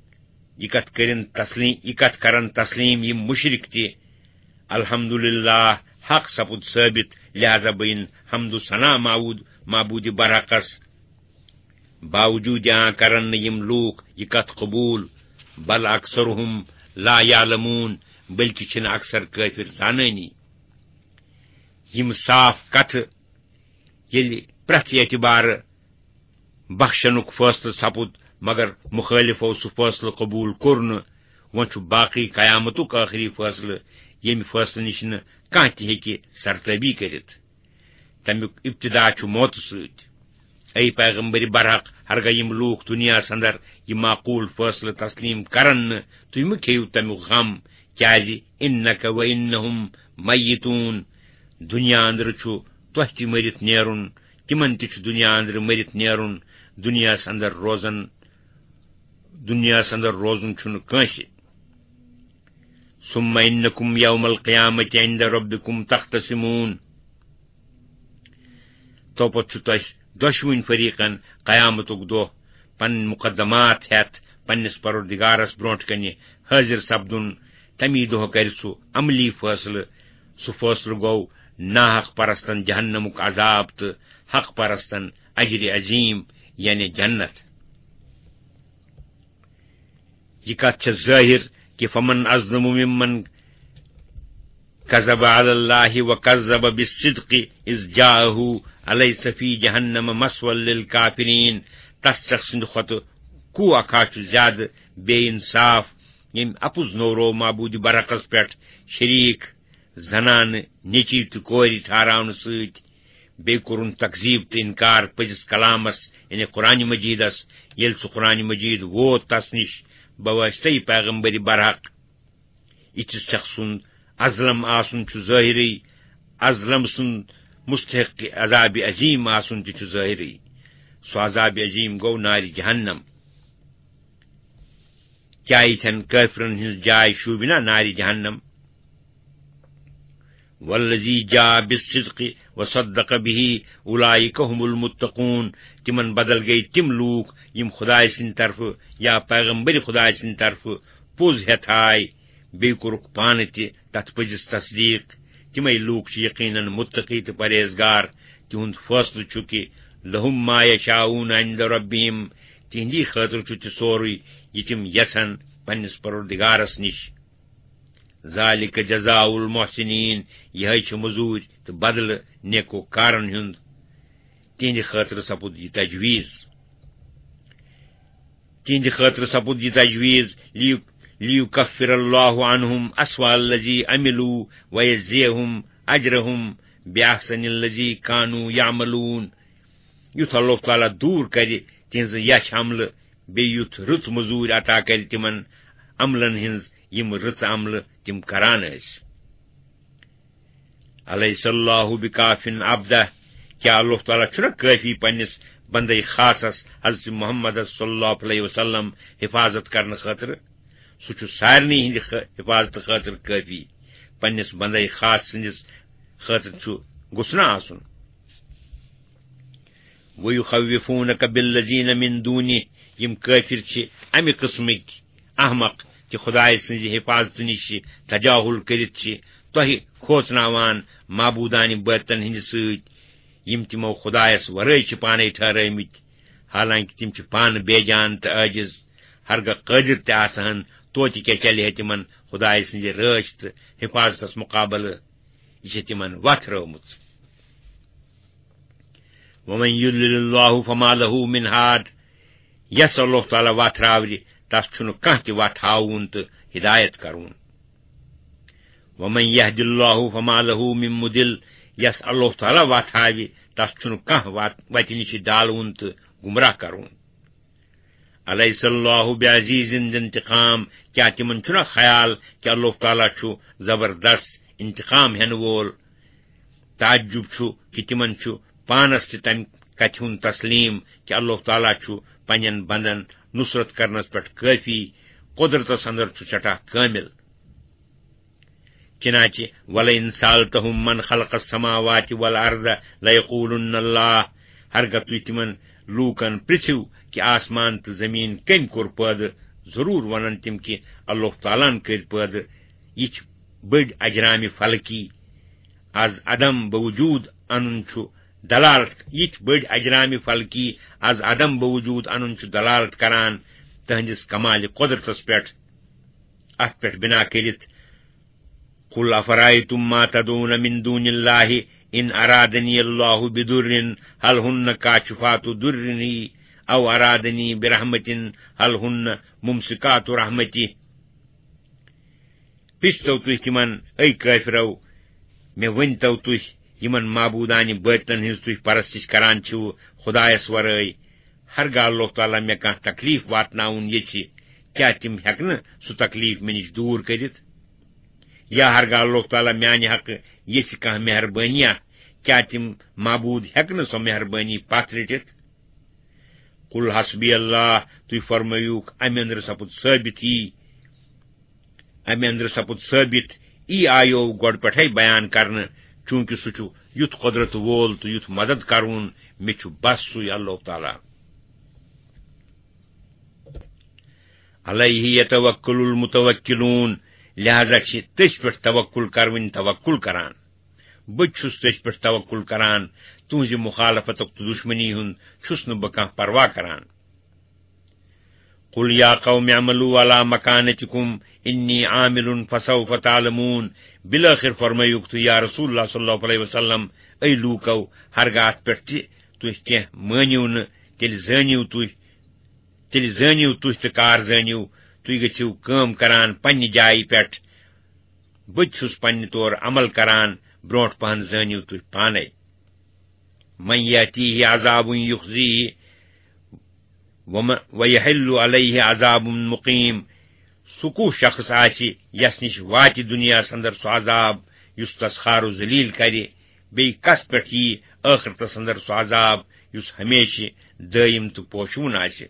کتھ کرن تسلیم یم مشرق تہِ. الحمدللہ حق سپُد ثٲبت، لہذا بین حمد و ثنا معبوٗدِ برحقس. باوجوٗد کرن نہٕ یم لوٗکھ یہ کتھ قبوٗل. بل اکثرهم لا یعلمون، بلکہ چھِنہٕ اکثر کٲفر زانٲنی. یم صاف کتھٕ ییٚلہِ پرٛٮ۪تھ اعتبارٕ بخشنُک فٲصلہٕ سپُد مگر مخٲلفو سُہ فٲصلہٕ قبوٗل کوٚر نہٕ. وۄنۍ چھُ باقی قیامتُک ٲخری فٲصلہٕ، ییٚمہِ فٲصلہٕ نِش نہٕ کانٛہہ تہِ ہیٚکہِ سرتٲبی کٔرِتھ. تمیُک ابتدا چھُ موتہٕ سۭتۍ. اے پیغمبر برحق، ہرگاہ یم لوٗکھ دُنیاہس اندر یہ معقوٗل فٲصلہٕ تسلیم کرن نہٕ، تُہۍ مہٕ کھیٚیِو تمیُک غم، کیازِ اِنَّکَ وَإِنَّهُمْ مَیِّتُون. دنیا اندرٕ چھُ تۄہہِ تہِ مٔرِتھ نیرُن، تِمن تہِ چھُ دنیا اندرٕ مٔرِتھ نیرُن. دنیاہس اندر روزُن چھُنہٕ کٲنٛسہِ. ثُمَّ إِنَّكُمْ يَوْمَ الْقِيَامَةِ عِنْدَ رَبِّكُمْ تَخْتَصِمُون. توپتہٕ چھُ تۄہہِ دۄشوٕنی فریقن قیامتُک دۄہ پنٕنۍ مقدمات ہٮ۪تھ پننِس پروردگارس برونٛٹھ کنہِ حٲضِر سپدُن. تمی دۄہ کرِ سُہ عملی فٲصلہٕ. سُہ فٲصلہٕ گوٚو ناحق پرستن جہنمُک عذاب تہٕ حق پرستن اجرِ عظیم یعنی جنت. یہ کتھ چھےٚ ظٲہر کہ فمن اظلم ممن كذب على الله وكذب بالصدق اذ جاءه اليس في جہنم مثوى للكافرين. تس شخص سٕنٛدِ کھۄتہٕ کو اکھا چھُ زیادٕ بے انصاف ییٚمۍ اپُز نورو معبوٗدِ برعقس پٮ۪ٹھ شریٖک زنانہٕ نیٚچی تہٕ کورِ ٹھہراونہٕ سۭتۍ. بیٚیہِ کوٚرُن تقزیٖب تہٕ انکار پٔزِس کلامس یعنی قرآن مجیدس. ییٚلہِ سُہ قرآن مجید ووت تس نِش بواسطے پیغمبر برحق. یِتھِس شخص سُنٛد ازلم آسُن چھُ ظٲہِرٕے، ازلم سُنٛد مستحق عذاب عظیم آسُن تہِ چھُ ظٲہِرٕے. سُہ عذاب عظیم گوٚو نارِ جہنم. کیٛاہ یِتھٮ۪ن کٲفرن ہٕنٛز جاے شوٗبہِ نا نارِ جہنم. والذی جاء بالصدق وصدق به اولئک هم المتقون. تمن بدل گئی تم لوٗکھ یم خداے سٕنٛدِ طرفہٕ یا پیغمبر خداے سٕنٛدِ طرفہٕ پوٚز ہٮ۪تھ آے، بیٚیہِ کوٚرُکھ پانہٕ تہِ تتھ پٔزِس تصدیٖق. تِمے لوٗکھ چھِ یقیناً متقی تہٕ پرہیزگار. تِہُنٛد فٲصلہٕ چھُ کہِ لہم ما یشاؤون عند ربہم. تِہنٛدی خٲطرٕ چھُ تہِ سورُے یہِ تِم یژھن پننِس پروردگارس نِش. ذالک جزاء المحسنین. یِہے چھِ مزوٗرۍ تہٕ بدلہٕ نیکوکارن ہُنٛد. تِہنٛدِ خٲطرٕ سپُد یہِ تجویٖز لیُکفر اللہ عنہم اسوأ الذی عملوا ویجزیہم اجرہم بأحسن الذی کانوا یعملون. یُتھ اللہ تعالیٰ دوٗر کرِ تِہنٛزٕ یچھ عملہٕ، بیٚیہِ یُتھ رٕژ مزوٗرۍ عطا کرِ تِمن عملن ہٕنٛز یِم رٕژ عملہٕ تِم کران ٲسۍ. الیس اللہ بکافٍ عبدہ. کیٛاہ اللہ تعالیٰ چھُنہ کٲفی پننِس بندے خاصس حضرت محمد صلی اللہ علیہ وسلم حفاظت کرنہٕ خٲطرٕ. سُہ چھُ سارنٕے ہٕنٛدِ حفاظتہٕ خٲطرٕ کٲفی. پننِس بندے خاص سٕنٛدِس خٲطرٕ گوٚژھ نہ آسُن. وَيُخَوِّفُونَكَ بِالَّذِينَ مِن دُونِهِ. یِم کٲفِر چھِ امہِ قٕسمٕکۍ احمق کہ خداے سٕنٛزِ حفاظتہٕ نِش تجاہل کٔرِتھ چھِ تۄہہِ کھوژناوان معبوٗدانہِ بٲتن ہٕنٛدِ سۭتۍ یِم تِمو خدایس ورٲے چھِ پانے ٹھہرٲمٕتۍ، حالانکہِ تِم چھِ پانہٕ بے جان تہٕ عٲجز. ہرگاہ قٲدر تہِ آسہن توتہِ کیٛاہ چلہِ ہے تِمن خداے سٕنٛزِ رٲچھ تہٕ حفاظتس مُقابلہٕ. یہِ چھِ تِمن وتھ رٲومٕژ. وَمَن یُضلِل اللہُ فما لہُ مِن ہاد. یس اللہ تعالیٰ وتھ راوِ تس چھُنہٕ کانٛہہ تہِ وتھ ہاوُن تہٕ ہدایت کرُن. وَمَن یہدِ اللہُ فما لہُ مِن مُضِل. یس اللہ تعالیٰ وتھ ہاوِ تس چھُنہٕ کانٛہہ وتہِ نِش ڈالوُن تہٕ گمراہ کرُن. الیس اللہ بعزیز انتقام، کیا تمن چھنا خیال کہ اللہ تعالیٰ چھُ زبردست انتقام ہین وول؟ تعجب چھُ کہ تمن چھُ پانس تہِ تمہِ کتھِ ہُند تسلیم کہ اللہ تعالیٰ چھُ پننٮ۪ن بندن نصرت کرنس پٮ۪ٹھ کٲفی، قدرتس اندر چھُ سٹھاہ کامل۔ چنانچہ وَلَئِن سَأَلْتَهُم مَّنْ خَلَقَ السَّمَاوَاتِ وَالْأَرْضَ لَيَقُولُنَّ اللَّهُ، ہرگاہ تُہۍ تِمن لوٗکن پرژھِو کہ آسمان تہٕ زمین کٔمۍ کوٚر پٲدٕ، ضروٗر ونن تِم کہ اللہ تعالیٰ ہن کٔرۍ پٲدٕ۔ یہِ چھِ بٔڑۍ اجرامِ فلکی از عدم بوجود انُن چھُ دلالت، یہِ چھِ بٔڑۍ اجرامِ فلکی از عدم بوجود انُن چھُ دلالت کران تہنٛدِس کمالِ قدرتس پٮ۪ٹھ۔ اتھ پٮ۪ٹھ بنا کٔرِتھ قل افرأيتم ما تدعون من دون الله ان ارادني الله بضر هل هن كاشفات ضره او ارادني برحمة هل هن ممسكات رحمته۔ پرژھتو تُہۍ تِمن اے کٲفرو، مےٚ ؤنۍتو تُہۍ یِمن معبوٗدانہِ بٲتلن ہٕنٛز تُہۍ پرستش کران چھِو خدایس ورٲے، ہرگاہ اللہ تعالیٰ مےٚ کانٛہہ تکلیف واتناوُن یژھِ، کیٛاہ تِم ہٮ۪کنہٕ سُہ تکلیف مےٚ نِش دوٗر کٔرِتھ؟ یا ہرگاہ اللہ تعالیٰ میانہِ حقہٕ یژھِ کانٛہہ مہربٲنیہ، کیٛاہ تِم معبوٗد ہٮ۪کنہٕ سۄ مہربٲنی پتھ رٔٹِتھ؟ قل حسبی اللہ، تُہۍ فرمٲیوٗکھ امہِ اندرٕ سپُد ثٲبت ای آیو گۄڈٕ پٮ۪ٹھے بیان کرنہٕ، چوٗنکہِ سُہ چھُ یُتھ قدرت وول تہٕ یُتھ مدد کرون، مےٚ چھُ بس سُے اللہ تعالیٰ۔ علیہ یتوکل المتوکلون، لہذا چھِ تٔسۍ پٮ۪ٹھ توکل کروٕنۍ توکل کران۔ بہٕ چھُس تٔسۍ پٮ۪ٹھ توکل کران، تُہنزِ مخالفتُک تہٕ دشمنی ہُنٛد چھُس نہٕ بہٕ کانٛہہ پرواہ کران۔ قل یا قوم اعملوا علی مکانتکم انی عامل فسوف تعلمون، بالآخر فرمٲیوٗکھ تُہۍ یا رسول اللہ صلی اللہ علیہ وسلم، اے لوٗکو، ہرگاہ اتھ پٮ۪ٹھ تہِ تُہۍ کینٛہہ مٲنِو نہٕ، تیٚلہِ زٲنِو تُہۍ تہٕ کار زٲنِو، تُہۍ گٔژھِو کٲم کران پننہِ جایہِ پٮ۪ٹھ، بہٕ تہِ چھُس پننہِ طور عمل کران، برونٛٹھ پہن زٲنِو تُہۍ پانے۔ من یأتیہ عذاب یخزیہ ویحل علیہ عذاب مقیم، سُہ کُس شخص آسہِ یس نِش واتہِ دُنیاہس اندر سُہ عذاب یُس تس خار و ذلیل کرِ، بیٚیہِ کس پٮ۪ٹھ یی ٲخرتس اندر سُہ عذاب یُس ہمیشہِ دٲیِم تہٕ پوشوُن آسہِ۔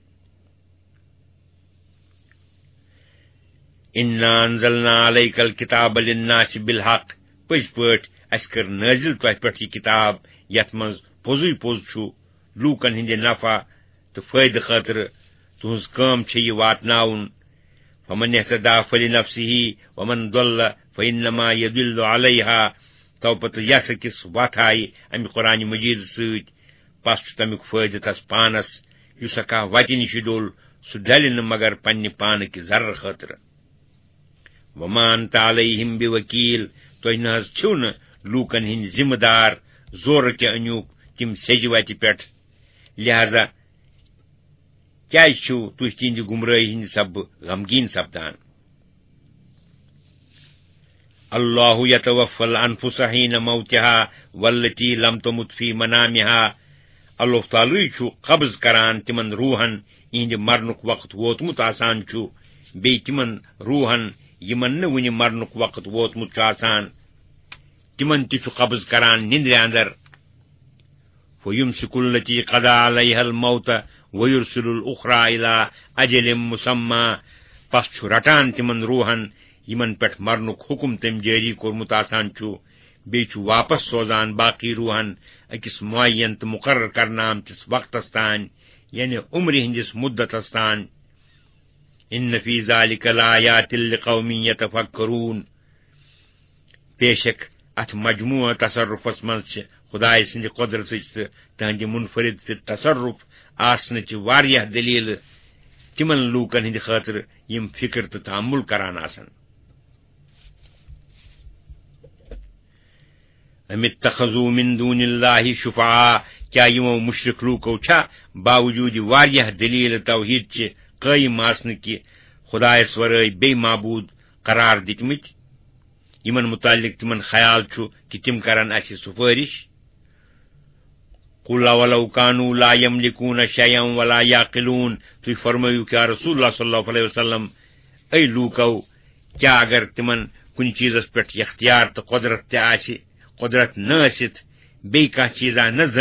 اِنَّا أَنزَلْنَا عَلَيْكَ الْكِتَابَ لِلنَّاسِ بِالْحَقِّ، پٔزۍ پٲٹھۍ اَسہِ کٔر نٲزِل تۄہہِ پٮ۪ٹھ یہِ کِتاب یتھ منٛز پوٚزُے پوٚز چھُ لوٗکن ہٕنٛدِ نفع تہٕ فٲیدٕ خٲطرٕ، تُہنٛز کٲم چھِ یہِ واتناوُن۔ فمن اهتدى فلنفسه ومن ضل فإنما يضل عليها، تو پتہٕ یس أکِس وتھ آیہِ امہِ قرآن مجیٖد سۭتۍ، پس چھُ تمیُک فٲیدٕ تس پانس، یُس کانٛہہ وتہِ نِش ڈوٚل سُہ ڈلہِ نہٕ مگر پننہِ پانہٕ کہِ ذرٕ خٲطرٕ۔ وما انت علیہم بوکیل، تُہۍ نہ حظ چھِو نہٕ لوٗکن ہٕنٛدۍ ذمہٕ دار، زورٕ کہِ أنیوٗکھ تِم سیٚجہِ وتہِ پٮ۪ٹھ، لہذا کیازِ چھِو تُہۍ تِہنٛدِ گمرٲہی ہٕنٛدِ سببہٕ غمگیٖن سپدان؟ اللہ یتوفی الانفس حین موتها والتی لم تمت فی منامها، اللہ تعالیٰ چھُ قبض کران تِمن روحن یِہنٛدِ مرنُک وقت ووتمُت آسان چھُ، بیٚیہِ تِمن روحن یِمن نہٕ وُنہِ مرنُک وقت ووتمُت چھُ آسان، تِمن تہِ چھُ قبض کران نِندرِ اندر۔ فیمسک التی قضی علیہا الموت ویرسل الاخری الی اجل مسمى، پس چھُ رٹان تِمن روحن یِمن پٮ۪ٹھ مرنُک حکم تٔمۍ جٲری کوٚرمُت آسان چھُ، بیٚیہِ چھُ واپس سوزان باقی روحن أکِس معین تہٕ مقرر کرنہٕ آمتِس وقتس تانۍ، یعنی عمرِ ہٕنٛدِس مدتس تانۍ۔ ان فی ذلک لآیات لقوم یتفکرون، بے شک اتھ مجموعہ تصرفس منٛز چھِ خدایہِ سٕنٛدِ قدرتٕچ تہٕ تہنٛدِ منفرد فی تصرف آسنٕچ واریاہ دلیٖلہٕ تِمن لوٗکن ہٕنٛدِ خٲطرٕ یِم فکر تہٕ تحمل کران آسن۔ ام اتخذوا من دون اللہ شفعاء، کیا یِمو مشرک لوٗکو چھا باوجوٗد واریاہ دلیٖلہٕ توحیٖد چہِ قٲیِم آسنہٕ کہِ خدایس ورٲے بیٚیہِ معبوٗد قرار دِتمٕتۍ، یِمن متعلق تِمن خیال چھُ کہِ تِم کرن اسہِ سُفٲرِش؟ قل ولو كانوا لا يملكون شيئا ولا يعقلون تُہۍ فرمٲیِو کیا رسول اللہ صلی اللہ علیہ وسلم اے لوٗکو کیا اگر تمن کُنہِ چیٖزس پٮ۪ٹھ اختیار تہٕ قۄدرت تہِ آسہِ قۄدرت نہ ٲسِتھ بیٚیہِ کانٛہہ چیٖزا نہ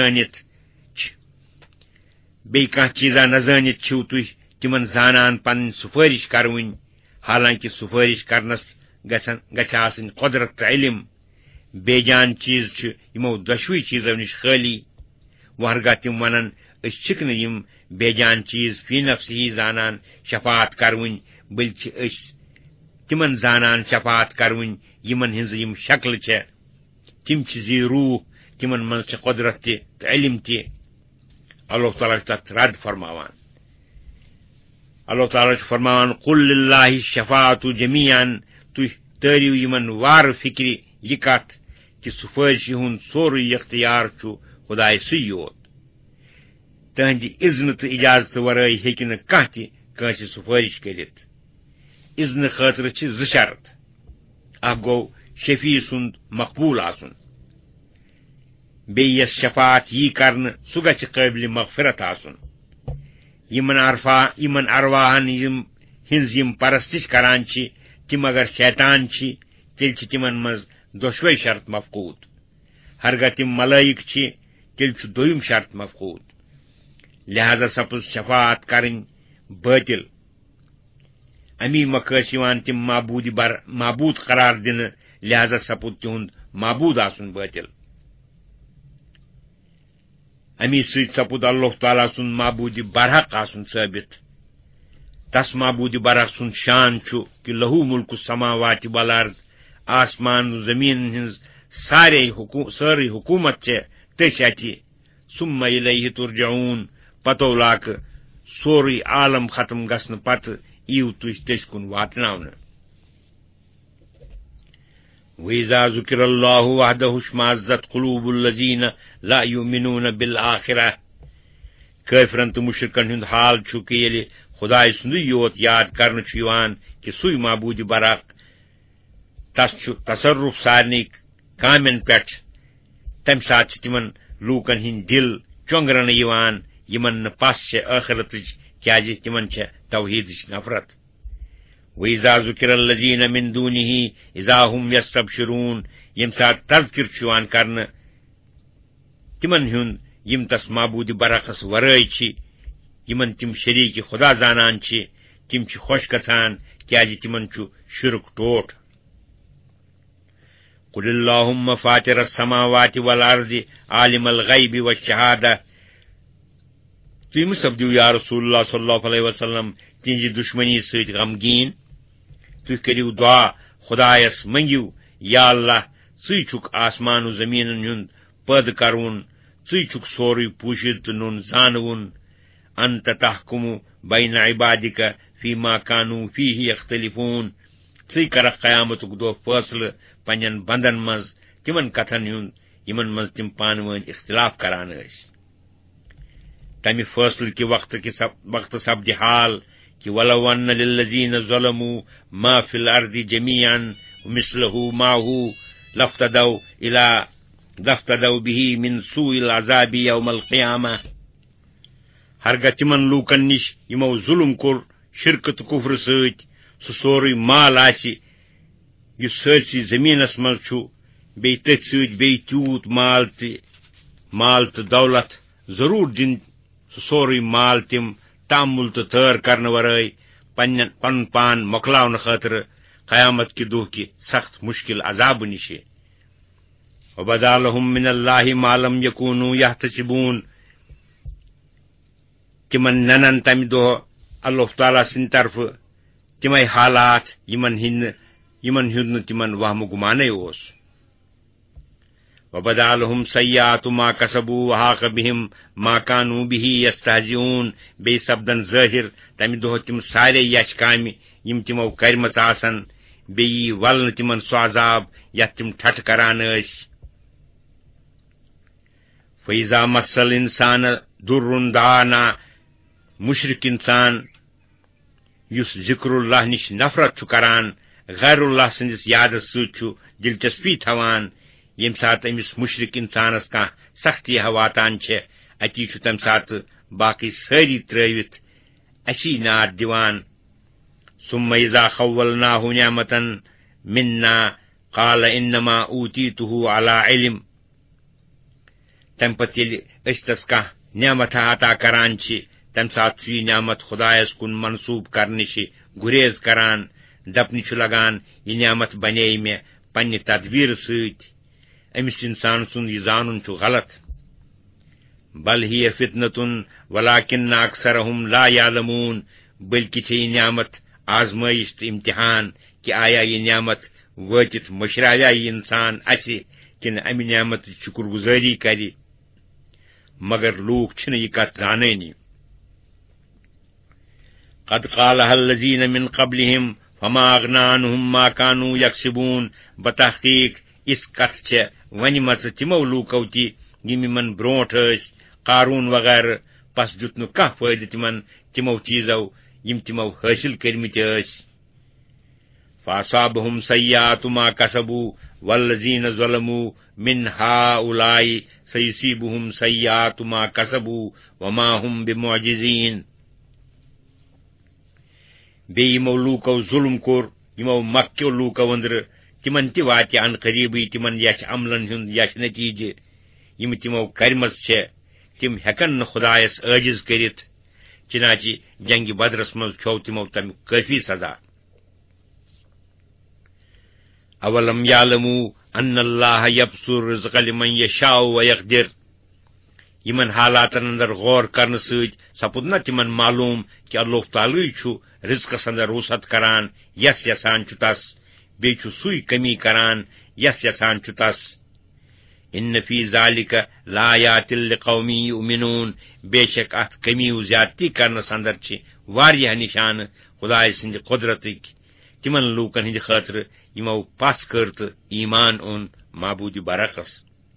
زٲنِتھ چھِو تُہۍ تمن زانان پنٕنۍ سُفٲرِش کروٕنۍ حالانکہِ سُفٲرِش کرنس گژھِ آسٕنۍ قۄدرت تہٕ علم بے جان چیٖز چھِ یِمو دۄشوٕے چیٖزو نِش خٲلی وہرگاہ تِم ونن أسۍ چھِکھ نہٕ یِم بے جان چیٖز فی نفسہی زانان شفاعت کروٕنۍ بلکہِ أسۍ تمن زانان شفاعت کروٕنۍ یمن ہٕنٛزٕ یِم شکلہٕ چھےٚ تِم چھِ زی روح تمن منٛز چھِ قۄدرت تہِ تہٕ علم تہِ اللہ تعالیٰ چھُ تتھ رد فرماوان اللہ تعالیٰ چھُ فرماوان قل للہ الشفاعۃ جمیعا تُہۍ تٲرِو یمن وارٕ فکرِ یہ کتھ کہ سُفٲرشی ہُنٛد سورُے اختیار چھُ خدایسٕے یوت تہنٛدِ اذنہٕ تہٕ اجازتہٕ ورٲے ہیٚکہِ نہٕ کانٛہہ تہِ کٲنٛسہِ سُفٲرِش کٔرِتھ اذنہٕ خٲطرٕ چھِ زٕ شرط اکھ گوٚو شفیع سُنٛد مقبوٗل آسُن بیٚیہِ یس شفاعت یی کرنہٕ سُہ گژھِ قٲبلِ مغفرت آسُن یمن ارواہن ہٕنٛز یِم پرستش کران چھِ تِم اگر شیطان چھِ تیٚلہِ چھِ تِمن منٛز دۄشوے شرط مفقوٗد ہرگاہ تِم ملٲیِک چھِ تیٚلہِ چھُ دوٚیِم شرط مفقوٗد لہذا سپٕز شفاعت کرٕنۍ باطل امی مۄکھٕ ٲسۍ یِوان تِم معبوٗد قرار دِنہٕ لہذا سپُد تِہُنٛد معبوٗد آسُن باطل امی سۭتۍ سپُد اللہ تعالیٰ سُنٛد معبوٗدِ برحق آسُن ثٲبت تس معبوٗدِ برحق سُنٛد شان چھُ کہ لہوٗ مُلکُ السماواتِ والارض آسمان زمیٖنن ہٕنٛز سٲرٕے حکوٗمت چھےٚ تٔسۍ اتھِ ثم الیہ ترجعون پتولاکہٕ سورُے عالم ختم گژھنہٕ پتہٕ یِیِو تُہۍ تٔسۍ کُن واتناونہٕ وَإِذَا ذُكِرَ اللَّهُ وَحْدَهُ اشْمَأَزَّتْ قُلُوبُ الَّذِينَ لَا يُؤْمِنُونَ بِالْآخِرَةِ کٲفرن تہٕ مُشرکن ہُنٛد حال چھُ کہ ییٚلہِ خدایہِ سُنٛدُے یوت یاد کرنہٕ چھُ یِوان کہ سُے معبوٗدِ برحق تس چھُ تصرُف سارنٕے کامٮ۪ن پٮ۪ٹھ تمہِ ساتہٕ چھِ تِمن لوٗکن ہٕنٛدۍ دِل چۄنگرنہٕ یِوان یِمن نہٕ پس چھےٚ ٲخرتٕچ کیازِ تِمن چھےٚ توحیٖدٕچ نفرت وَإِذَا ذُكِرَ الَّذِينَ مِن دُونِهِ إِذَا هُمْ يَسْتَبْشِرُونَ ییٚمہِ ساتہٕ تذکر چھُ یِوان کرنہٕ تِمن ہُنٛد یِم تس معبوٗدِ برحقس ورٲے چھِ یِمن تِم شریٖکہِ خدا زانان چھِ تِم چھِ خۄش گژھان کیازِ تِمن چھُ شرک ٹوٹھ قُلِ اللَّهُمَّ فَاطِرَ السَّمَاوَاتِ وَالْأَرْضِ عَالِمَ الْغَيْبِ وَالشَّهَادَةِ تُہۍ مہٕ سپدِو یا رسول اللہ صلی اللہ علیہ وسلم تِہنٛزِ دُشمنی سۭتۍ غمگیٖن تُہۍ کٔرِو دعا خدایس منٛگِو یا اللہ ژٕے چھُکھ آسمان و زمیٖنن ہُنٛد پٲدٕ کرون ژٕے چھُکھ سورُے پوٗشِد تہٕ نوٚن زانوُن انت تحکُم بین عبادِکَ فیما کانوٗ فیہ یختلفوٗن ژٕے کرکھ قیامتُک دۄہ فٲصلہٕ پننٮ۪ن بندن منٛز تِمن کتھن ہُنٛد یِمن منٛز تِم پانہٕ ؤنۍ اختلاف کران ٲسۍ تمہِ فٲصلہٕ کہِ وقتہٕ سپدِ حال کہ ولو ان للذین ظلموا ما فی الارض جميعا مثلہ معه لافتدوا به من سوء العذاب یوم القیامہ ہرگاہ تِمن لوٗکن نِش یِمو ظُلم کوٚر شرکہٕ تہٕ کُفرٕ سۭتۍ سُہ سورُے مال آسہِ یُس سٲرسٕے زٔمیٖنس منٛز چھُ بیٚیہِ تٔتھۍ سۭتۍ بیٚیہِ تیوٗت مال تہٕ دولت ضروٗر دِن سُہ سورُے مال تِم تعمُل تہٕ تٲر کرنہٕ ورٲے پنُن پان مۄکلاونہٕ خٲطرٕ قیامت کہِ دۄہ کہِ سخت مُشکل عذابہٕ نِشہِ وَبَدَا لَهُم مِّنَ اللَّهِ مَا لَمْ يَكُونُوا يَحْتَسِبُونَ تِمن ننن تمہِ دۄہ اللہ تعالیٰ سٕنٛدِ طرفہٕ تِمے حالات یِمن ہُنٛد نہٕ تِمن وہمہٕ گُمانے اوس وَبَدَا لَهُم سَیِّئَاتُ مَا كَسَبُوا وَحَاقَ بِهِم مَا كَانُوا بِهِ يَسْتَهْزِئُونَ بیٚیہِ سپدن ظٲہِر تمہِ دۄہ تِم سارے یچھ کامہِ یِم تِمو کرِمژ آسن بیٚیہِ یی ولنہٕ تِمن سُہ عذاب یتھ تِم ٹھٹھٕ کران ٲسۍ فَإِذَا مَسَّ الْإِنسَانَ ضُرٌّ دَعَانَا مُشرِک اِنسان یُس ذِکر اللہ نِش نفرت چھُ کران غیر اللہ سٕنٛدِس یادس سۭتۍ چھُ دلچسپی تھاوان یم سات امس مشرک انسانس کانٛہہ سختی واتان چھے اتی چھُ تمہِ ساتہٕ باقی سٲری ترٲوِتھ اسی ناد دِوان ثم اذا خولناه نعمة منا قال انما اوتیتہ علی علم تمہِ پتہٕ ییٚلہِ أسۍ تس کانٛہہ نعمت عطا کران چھِ تمہِ ساتہٕ چھُ یہِ نعمت خدایس کُن منسوٗب کرنٕچ گُریز کران دپنہِ چھُ لگان یہِ نعمت بنے مےٚ پننہِ تدبیٖر سۭتۍ أمِس انسان سُنٛد یہِ زانُن چھُ غلط بل ہی فتنتن ولکن اکثرہم لا یعلمون بلکہ چھے یہ نعمت آزمائش تہٕ امتحان کہ آیا یہ نعمت وٲتِتھ مشراویا یہ انسان اسہِ کِنہٕ امہِ نعمت شکر گزٲری کرِ مگر لوٗکھ چھِنہٕ یہِ کتھ زانٲنی قد قالها الذین من قبلہم فما اغنى عنہم ما كانوا یکسبون بتحقیق اس کتھ چھے ونمژ تِمو لوٗکو تہِ یِم یِمن برونٹھ ٲسۍ قارون وغیرہ پس دیُت نہٕ کانٛہہ فٲیدٕ تِمن تِمو چیٖزو یِم تِمو حٲصِل کٔرمٕتۍ ٲسۍ فاصابہم سیئات ما کسبوا والذین ظلموا من ہؤلاء سیصیبہم سیئات ما کسبوا وما هم بمعجزین بیٚیہِ یِمو لوٗکو ظُلم کوٚر یِمو مکیو لوٗکو أنٛدرٕ تِمن تہِ واتہِ ان قریٖبٕے تِمن یچھ عملن ہُنٛد یچھ نتیٖجہٕ یِم تِمو کرِمژ چھےٚ تِم ہٮ۪کن نہٕ خدایس عٲجز کٔرِتھ چنانچہ جنگہِ بدرس منٛز کھیوٚو تِمو تمیُک کٲفی سزا اولم یعلموا ان اللہ یبسط الرزق لمن یشاء ویقدر یمن حالاتن اندر غور کرنہٕ سۭتۍ سپُد نہ تِمن معلوم کہ اللہ تعالیٰ چھُ رزقس اندر وسعت کران یس یژھان چھُ تس بیٚیہِ چھُ سُے کمی کران یس یژھان چھُ تس ان فی ذالک لآیات لقوم یؤمنون بے شک اتھ کمی و زیادتی کرنس اندر چھِ واریاہ نشانہٕ خدائے سٕنٛدِ قدرتٕکۍ تِمن لوٗکن ہٕنٛدِ خٲطرٕ یِمو پژھ کٔر تہٕ ایمان اوٚن معبوٗدِ برعکس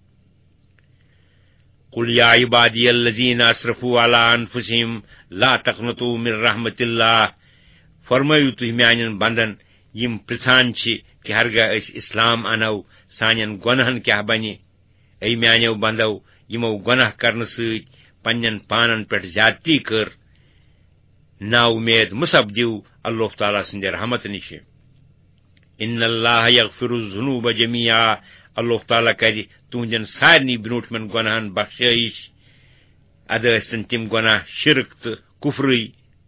قل یا عبادی الذین اسرفوا علی انفسہم لا تقنطوا من رحمت اللہ فرمٲیِو تُہۍ میانٮ۪ن بندن یِم پرژھان چھِ کہ ہرگاہ أسۍ اسلام انو سانٮ۪ن گۄنہن کیاہ بنہِ اے میانیو بندو یِمو گۄناہ کرنہٕ سۭتۍ پننٮ۪ن پانن پٮ۪ٹھ زیادتی کٔر نا اُمید مُسبدِو اللہ تعالیٰ سٕنٛدِ رحمت نِش ان اللہ یغفر الذنوب جمیعا اللہ تعالیٰ کرِ تُہنٛدٮ۪ن سارنٕے برٛونٛٹھمٮ۪ن گۄناہن بخشٲیش ادٕ ٲسۍتن تِم گۄناہ شرک تہٕ کُفرٕے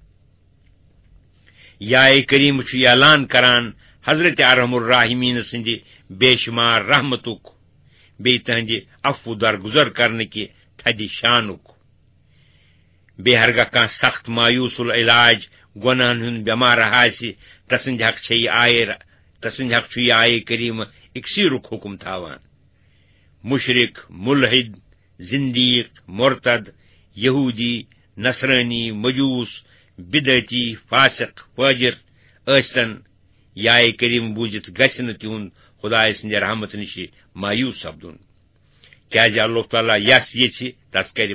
یا کریم چھُ اعلان کران حضرت ارحم الراحمین سٕنٛدِ بے شمار رحمتُک بیٚیہِ تہنٛدِ عفو درگُزر کرنٕکہِ تھدِ شانُک بیٚیہِ ہرگاہ کانٛہہ سخت مایوٗس العلاج گۄناہن ہُنٛد بٮ۪مار آسہِ تسٕنٛدِ حق چھِ یہِ آیے کریٖمہٕ اکسیٖرُک حُکم تھاوان مشرق ملحد زندیق مرتد یہودی نصرانی مجوس بدعتی فاسق فاجر ٲسۍتن یہِ آیے کریم بوٗزِتھ گژھِ نہٕ تِہُنٛد خدایہِ سٕنٛدِ رحمت نِش مایوٗس سپدُن کیازِ اللہ تعالیٰ یس یژھِ تس کرِ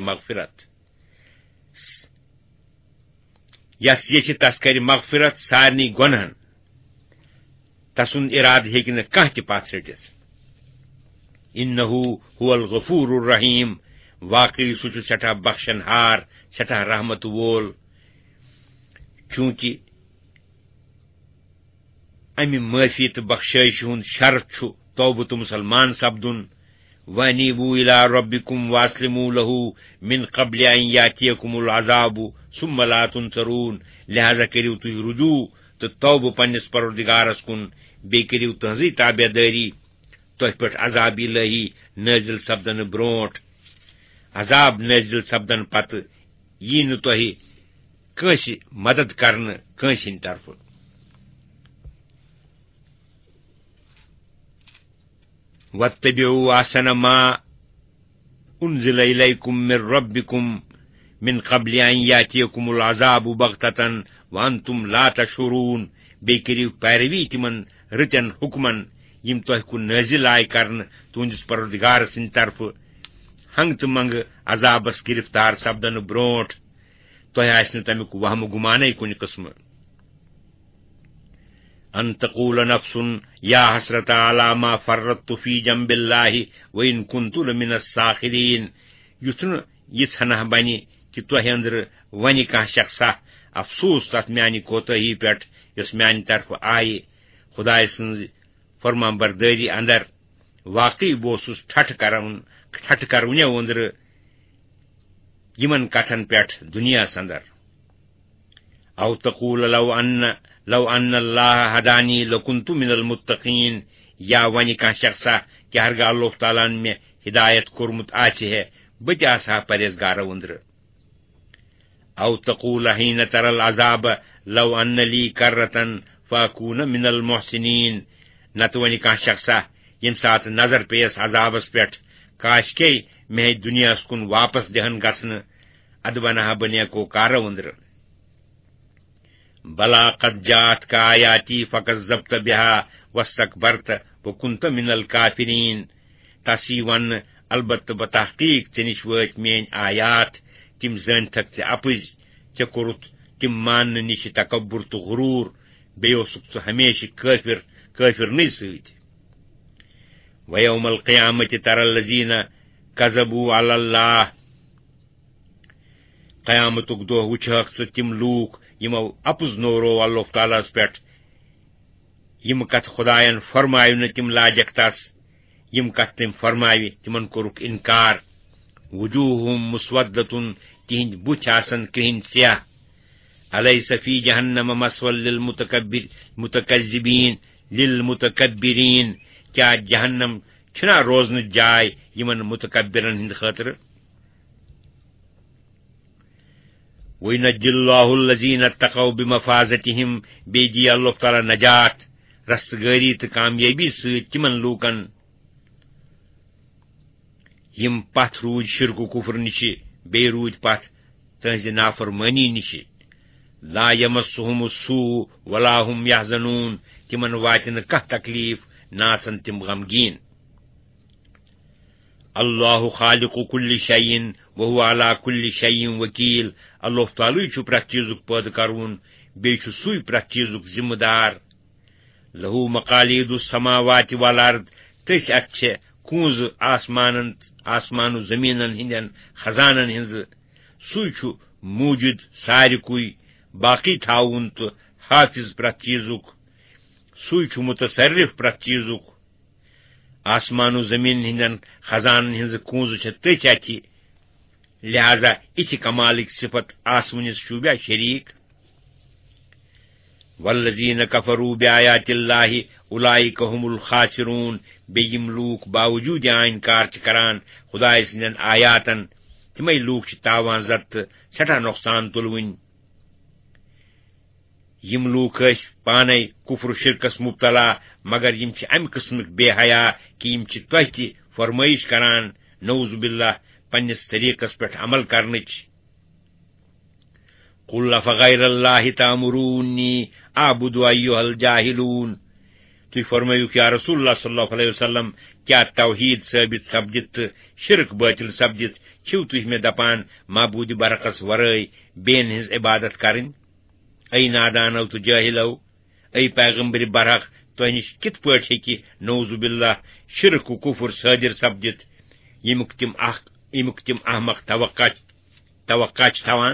مغفرت سارنٕے گۄنہن تسُنٛد ارادٕ ہیٚکہِ نہٕ کانٛہہ تہِ پتھ رٔٹِتھ انہو هو الغفور الرحیم واقعی سُہ چھُ سٮ۪ٹھاہ بخشن ہار سٮ۪ٹھاہ رحمت وول چوٗنکہِ امہِ معٲفی تہٕ بخشٲیشہِ ہُنٛد شرط چھُ توبہٕ تہٕ مسلمان سپدُن وانیبوا الی ربکم واسلموا لہو من قبل ان یاتیکم العذاب ثم لا تنصرون لہذا کٔرِو تُہۍ رجوع تہٕ توبہٕ پننِس پروردگارس کُن بیٚیہِ کٔرِو تٕہنٛزٕے تابعدٲری تۄہہِ پٮ۪ٹھ عذاب الہی نٲزِل سپدنہٕ برونٛٹھ عذاب نٲزِل سپدن پتہٕ یی نہٕ تۄہہِ کٲنٛسہِ مدد کرنہٕ کٲنٛسہِ ہٕنٛدِ طرفہٕ واتبعوا احسن ما انزل الیکم من ربکم من قبل ان یاتیکم العذاب بغتة وانتم لا تشعرون بیٚیہِ کٔرِو پیروی تِمن رٕتٮ۪ن حُکمن یِم تۄہہِ کُن نٲزِل آیہِ کرنہٕ تُہنٛدِس پروردگار سٕنٛدِ طرفہٕ ہنٛگہٕ تہٕ منٛگہٕ عذابس گرفتار سپدنہٕ برونٛٹھ تۄہہِ آسہِ نہٕ تمیُک وہمہٕ گُمانے کُنہِ قٕسمہٕ ان تقول نفس یا حسرت علی ما فرطت فی جنب اللہ وان کنت لمن الساخرین یتن یژھنا بنی کہ تہ اندر ونی کھانا شخصا افسوس تت میانہ کوتاہی پہ یس میانہ طرف آئی خدائے سنز فرمان برداری اندر واقعی بوسس ٹھٹ کرونیو اندر یمن کتھن پہ دنیا اندر او تقول لو ان اللہ ہدانی لکنت من المتقین یا ونی کھانا شخصا کہ ہرگاہ اللہ تعالیٰ میں ہدایت کورمت آسہ ہے بت آسہا پرہیزگارو اندر او تقول حین تر العذاب لو ان لی کرتن فاکون من المحسنین نت ونی کھانا شخصا یم سات نظر پیس عذابس پہ کاش کے مے دنیا کن واپس دہن گھن اد بنہا بنیکو کارو اندر بلا قد جات کا آیاتی فکذبت بها واستکبرت وکنت من الکافرین تسی ون البتہ بتحقیق ژے وت مین آیات تم زنتھک ژے اپز ژے کورت تم مان نش تکبر تو غرور بیوسک ژٕ ہمیشہ کافرنی سۭتۍ ویوم القیامت تر الذین کذبوا علی اللہ قیامتک دہ وچھک ژٕ تم لوک یمو اپز نورو اللہ تعالیٰ پہ یم کت خدائن فرمایو نہ تم لاجک تس یم کت تم فرماوِ تمن کورک انکار وجوہہم مسودۃ تہند بُتھ آسن کرہن سیاہ الیس فی جہنم مثوی للمتکبرین کیا جہنم چھنا روزن جائے یمن متکبرن ہند خاطر وَيُنَجِّي اللَّهُ الَّذِينَ اتَّقَوْا بِمَفَازَتِهِمْ بیدی اللہ تعالیٰ نجات رستگاری تو کامیابی سۭتۍ تمن لوکن یم پتھ روٗدۍ شرک و کفر نش بے روٗدۍ پتھ تہنز نافرمانی نش لا یمسہم السوء ولا هم یحزنون تمن واتہ نہ کانٛہہ تکلیف ناسن تم غمگین اللہ خالق کل شیء وهو على كل شيء وکیل اللہ تعالی چھ پرٛٮ۪تھ چیزک پٲدٕ کرون بیٚیہِ چھُ سُے پرٛٮ۪تھ چیزک ذمہ دار لہو مقالید السماوات والارض تٔسۍ اتھ چھِ کوٗنٛزٕ آسمان و زمینن ہندین خزانن ہنز سُے چھُ موجود سارکُے باقی تھاوُن تہٕ حافظ پرٛٮ۪تھ چیزک سُے چھُ متصرف پرٛٮ۪تھ چیزک آسمان و زمین ہندین خزانن ہنز کوٗنٛزٕ چھِ تٔسۍ اتھِ لہذا اتھ کمالک صفت آسمنس شوبیا شریک والذین کفروا بآیات اللہ اولئک هم الخاسرون بیم لوک باوجود انکار چھ کران خدائے سندین آیاتن تمے لوک چھ تاوان زد تہٕ سٹھاہ نقصان تلوین یم لوک ٲسۍ پانے کفر شرکس مبتلا مگر یم چھ امہ قسمک بے حیا کہ یم چھ تۄہہِ تہِ فرمائش کران نعوذ باللہ پنس طریقس پہ عمل کرنچ قل افغیر اللہ تامرونی اعبد ایھا الجاہلون تھی فرمائیو کہ یا رسول اللہ صلی اللہ علیہ وسلم کیا توحید ثابت سپدت تو شرک باطل سپدت چھو تھی میں دپان معبود برعکس ورائے بین ہز عبادت کرن اے نادانو تو جاہلو اے پیغمبر برحق تہ نش کت پٲٹھۍ ہیٚکہِ نعوذ باللہ شرک و کفر صادر سپدت ییٚمیُک تم احمق توقع چھ تھاوان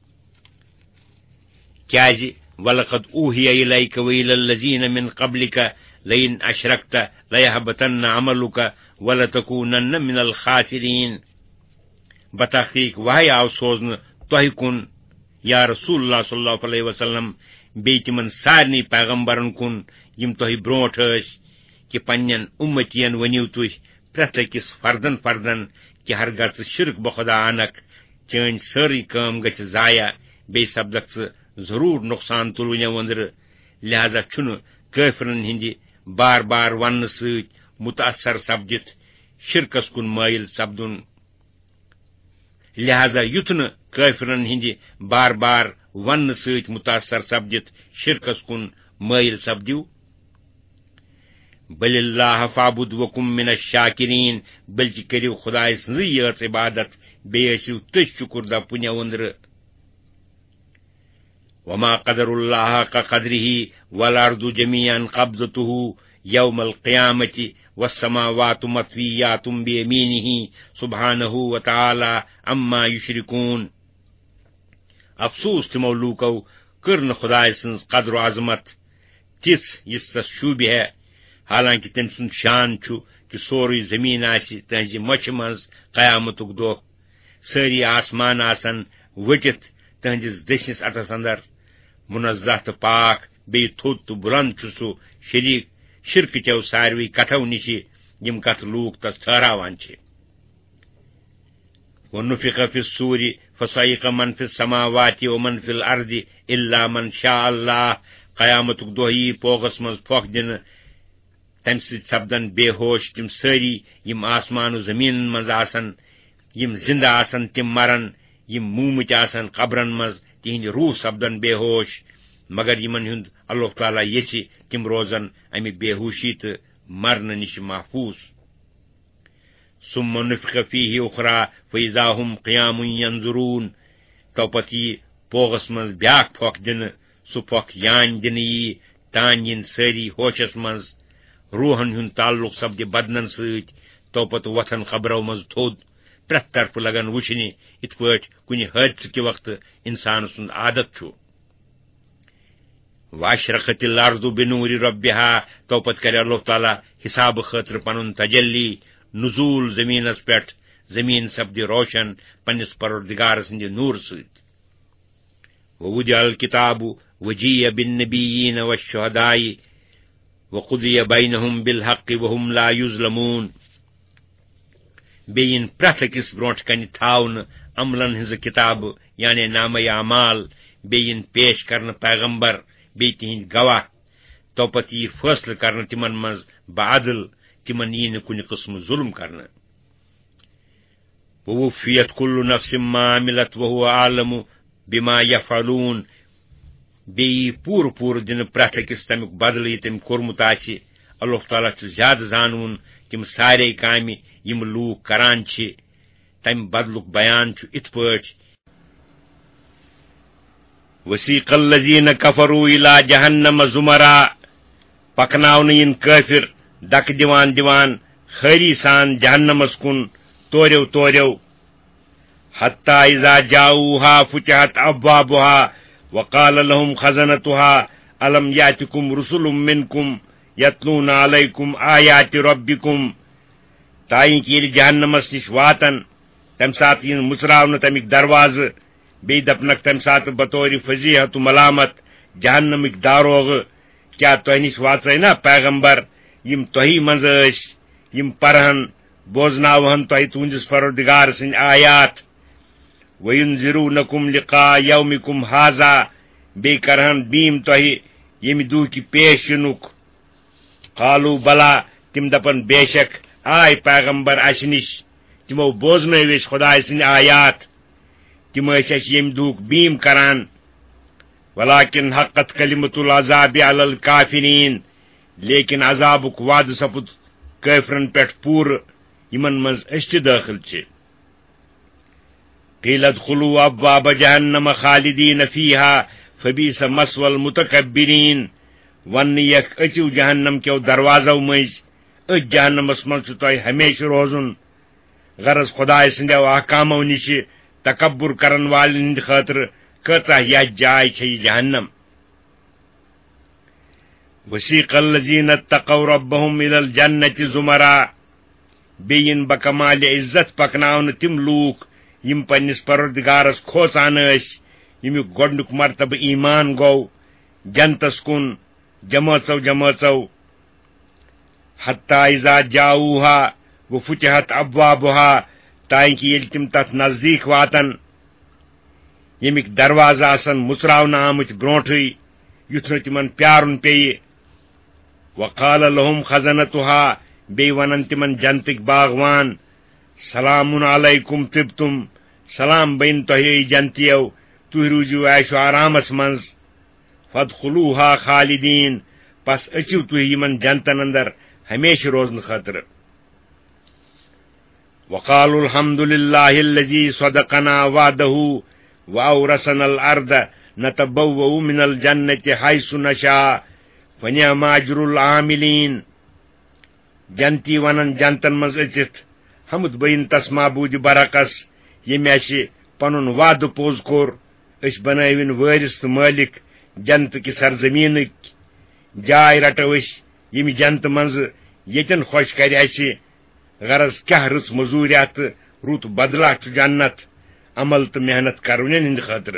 کیازِ ولقد اوحی الیک وإلی الذین من قبلک لئن اشرکت لیحبطن عملک ولتکونن من الخاسرین بتحقیق وحی آو سوزنہ تۄہہِ کُن یا رسول اللہ صلی اللہ علیہ وسلم بیٚیہِ تمن سارنٕے پیغمبرن کُن یم تۄہہِ برونٹھ ٲسۍ کہ پننین امتین ؤنِو تُہۍ پرٛٮ۪تھ أکِس فردن کہ ہرگاہ ژٕ شرک بخدا انکھ چٲنۍ سٲرٕے کٲم گژھِ ضایع بیٚیہِ سپدکھ ژٕ ضرور نقصان تُلوٕنیو أنٛدرٕ لہذا چھُنہٕ کٲفرن ہٕنٛدِ بار بار وننہٕ سۭتۍ متاثر سپدِتھ شرکس کُن مٲیل سپدُن لہذا یُتھ نہٕ کٲفرن ہٕنٛدِ بار بار وننہٕ سۭتۍ متاثر سپدِتھ شرکس کُن مٲیل سپدِو بل اللہ فعبد وکم من الشاکرین بلکہ کریو خدائے سنزی یٲژ عبادت بیٚیہِ ٲسِو تٔتھۍ شُکر دپُنیو أنٛدرٕ وما قدر الله كقدره والأرض جميعا قبضته يوم القيامة والسماوات مطويات بيمينه سبحانه وتعالى عما يشركون. افسوس تمو لوکو کرن خدائے سنز قدر و عظمت تس یس شوبہ ہے، حالانکہ تم سن شان چھو کہ سوری زمین آسی تہذی مچھ مز قیامتک دہ، ساری آسمان آسن وٹت تہندس دشنس اٹھس اندر، منزہ تو پاک بی تھوت تو بلند چھو سو شرک چو ساروی کٹھو نشی یم کت لوک تس ٹھہراوان چھ. ونفخ في الصور فصعق من في السماوات ومن في الارض الا من شاء الله. قیامتک دہ یی پوغس مز پھوک دن، تم سپدن بے ہوش تم ساری یم آسمان و زمین مز آسن، یم زندہ آسن تم مرن، یم مومت آسن قبرن مز تہند روح سپدن بے ہوش، مگر یمن ہند اللہ تعالیٰ یچ تم روزن امہ بے ہوشی تو مرن نش محفوظ. ثم نفخ فيه اخرى فاذا هم قيام ينظرون. توپتی پوغس مز بیاک پھوک دن، سو پھوک یان دن یی تان ین ساری ہوشس مز، روحن ہند تعلق سپد بدنن ست، توپت وتھن خبرو مز تھود، پرت طرف لگن وچھنی ات پٹ کن حادثہ کے وقت انسان سند عادت چھو. واشرقت الارض بنور ربها. توپت کرے اللہ تعالیٰ حساب خاطر پنن تجلی نزول زمینس پٹ، زمین سپد روشن پنس پروردگار سند نور ست. ووضع الكتاب وجيء بالنبيين والشهداء وقضي بينهم بالحق وهم لا يظلمون. بین پرت اکس برونٹ کن تھاون عملن ہز کتاب یعنی نامہ اعمال، بین پیش کرن پیغمبر بی تہند گواہ، توپت یہ فیصلہ کرن تمن مز بعدل، تمن یہ کن قسم ظلم کرنا. ووفیت کل نفس ما عملت وهو عالم بما يفعلون. بی پور دن پرت اکس تمیک بدل یہ تم کورمت آسی. اللہ تعالیٰ چھ زیادہ زانون تم سارے کامہ یم لوک کران چھ، تم بدلک بیان چھ ات پاٹ. وسیق الذین کفروا الی جہنم زمرا. پکناون ین کافر دک دیوان خیری سان جہنمس کن توریو. حتی اذا جاؤوها فتحت ابوابها وقال لهم خزنتها الم یاتکم رسل منکم یتلون علیکم آیات ربکم. تائیں کہ یل جہنمس نش واتن تم سات ین مسراون تمک درواز، بی دپنک تم سات بطور فضیحت و ملامت جہنمک داروغ، کیا تہ نش واچے نا پیغمبر یم تہی منز یم پرہن بوزناوہن تہ تہندس پروردگار سن آیات. وینذرونکم لقاء یومکم ھذا. بی کرہن بیم تہ یم دہ کی پیش ینک. قالوا بلا. تم دپن بے شک آئے پیغمبر اس نش، تمو بوزنوش خدائے سن آیات، تم اش یم دہک بیم کران. ولكن حقت کلمۃ العذاب علی الکافرین. لیکن عذابک وعد سپد کافرن پٹ پور یمن مز اشت داخل چھ. قیل ادخلوا ابواب جہنم خالدین فیہا فبئس مثوى المتکبرین. ون یک اچو جہنم کیو دروازو مز، اچ جہنمس مز تہ ہمیشہ روزن. غرض خدائے سندو احکامو نش تکبر کرن والن ہند خاطر کتا یہ جائے چھ جہنم. وسیق الذین اتقوا ربهم الى الجنة زمرا. بین بکمال عزت پکناون تم لوک یم پنس پروردگارس کھوژان اس، یمیک گۄڈنیُک مرتبہ ایمان گو جنتس کن جماژو. حتی اذا جاؤوها وفتحت ابوابها. تائیں کہ یل تم تت نزدیک واتن یمیک دروازہ آسن مسراون آمت برونٹھے یتھ تمن پیارن پیہ. وقال لهم خزنتها. بی ونن تمن جنتک باغوان سلام علیکم طبتم. سلام بین تہی جنتیو، تہ روزیو عیش و آرامس منز. فادخلوها خالدین. پس اچو تہ یمن جنتن اندر ہمیشہ روزن خاطر. وقالوا الحمد لله الذي صدقنا وعده واورثنا الارض نتبوأ من الجنة حيث نشاء فنعم أجر العاملين. جنتی ونن جنتن مز اچت حمد بین تس معبود برعکس یم اسہ پنن وعد پوز کور اس بناوین وارث تو مالک جنت کی سرزمینک جائے رٹو اس یم جنت منز یتن خوش کر اسہ غرض کیا رس مزوریات رت بدلہ چھ جنت عمل تو محنت کرون ہند خاطر.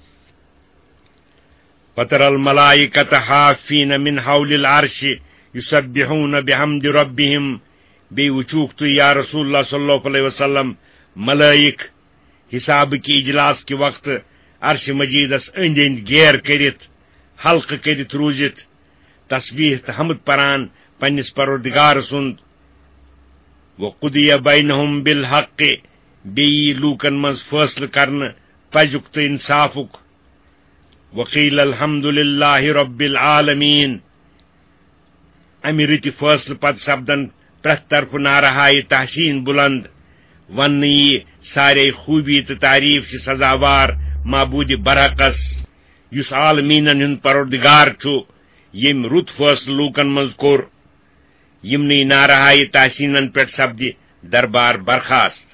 فترى الملائكة حافين من حول العرش يسبحون بحمد ربهم. بی وچوک تو یا رسول اللہ صلی اللہ علیہ وسلم ملائک حساب کی اجلاس کے وقت عرش مجیدس اند اند گیر کرت حلقہ کرت روزت تسبیح تو حمد پران پنس پروردگار سند. وقضی بینہم بالحق. بی لوکن مز فیصلہ کرن پزک تو انصافک. وقیل الحمد للہ رب العالمین. امی رتی فیصلہ پت سپدن پرت طرف نارہائی تحسین بلند ون یہ سارے خوبی تو تعریف سے سزاوار معبود برعکس یس عالمینن ہند پروردگار چھو یم رت فیصلہ لوکن مز کور یمنی نارہائی تحسینن پہ سپدی دربار برخاست.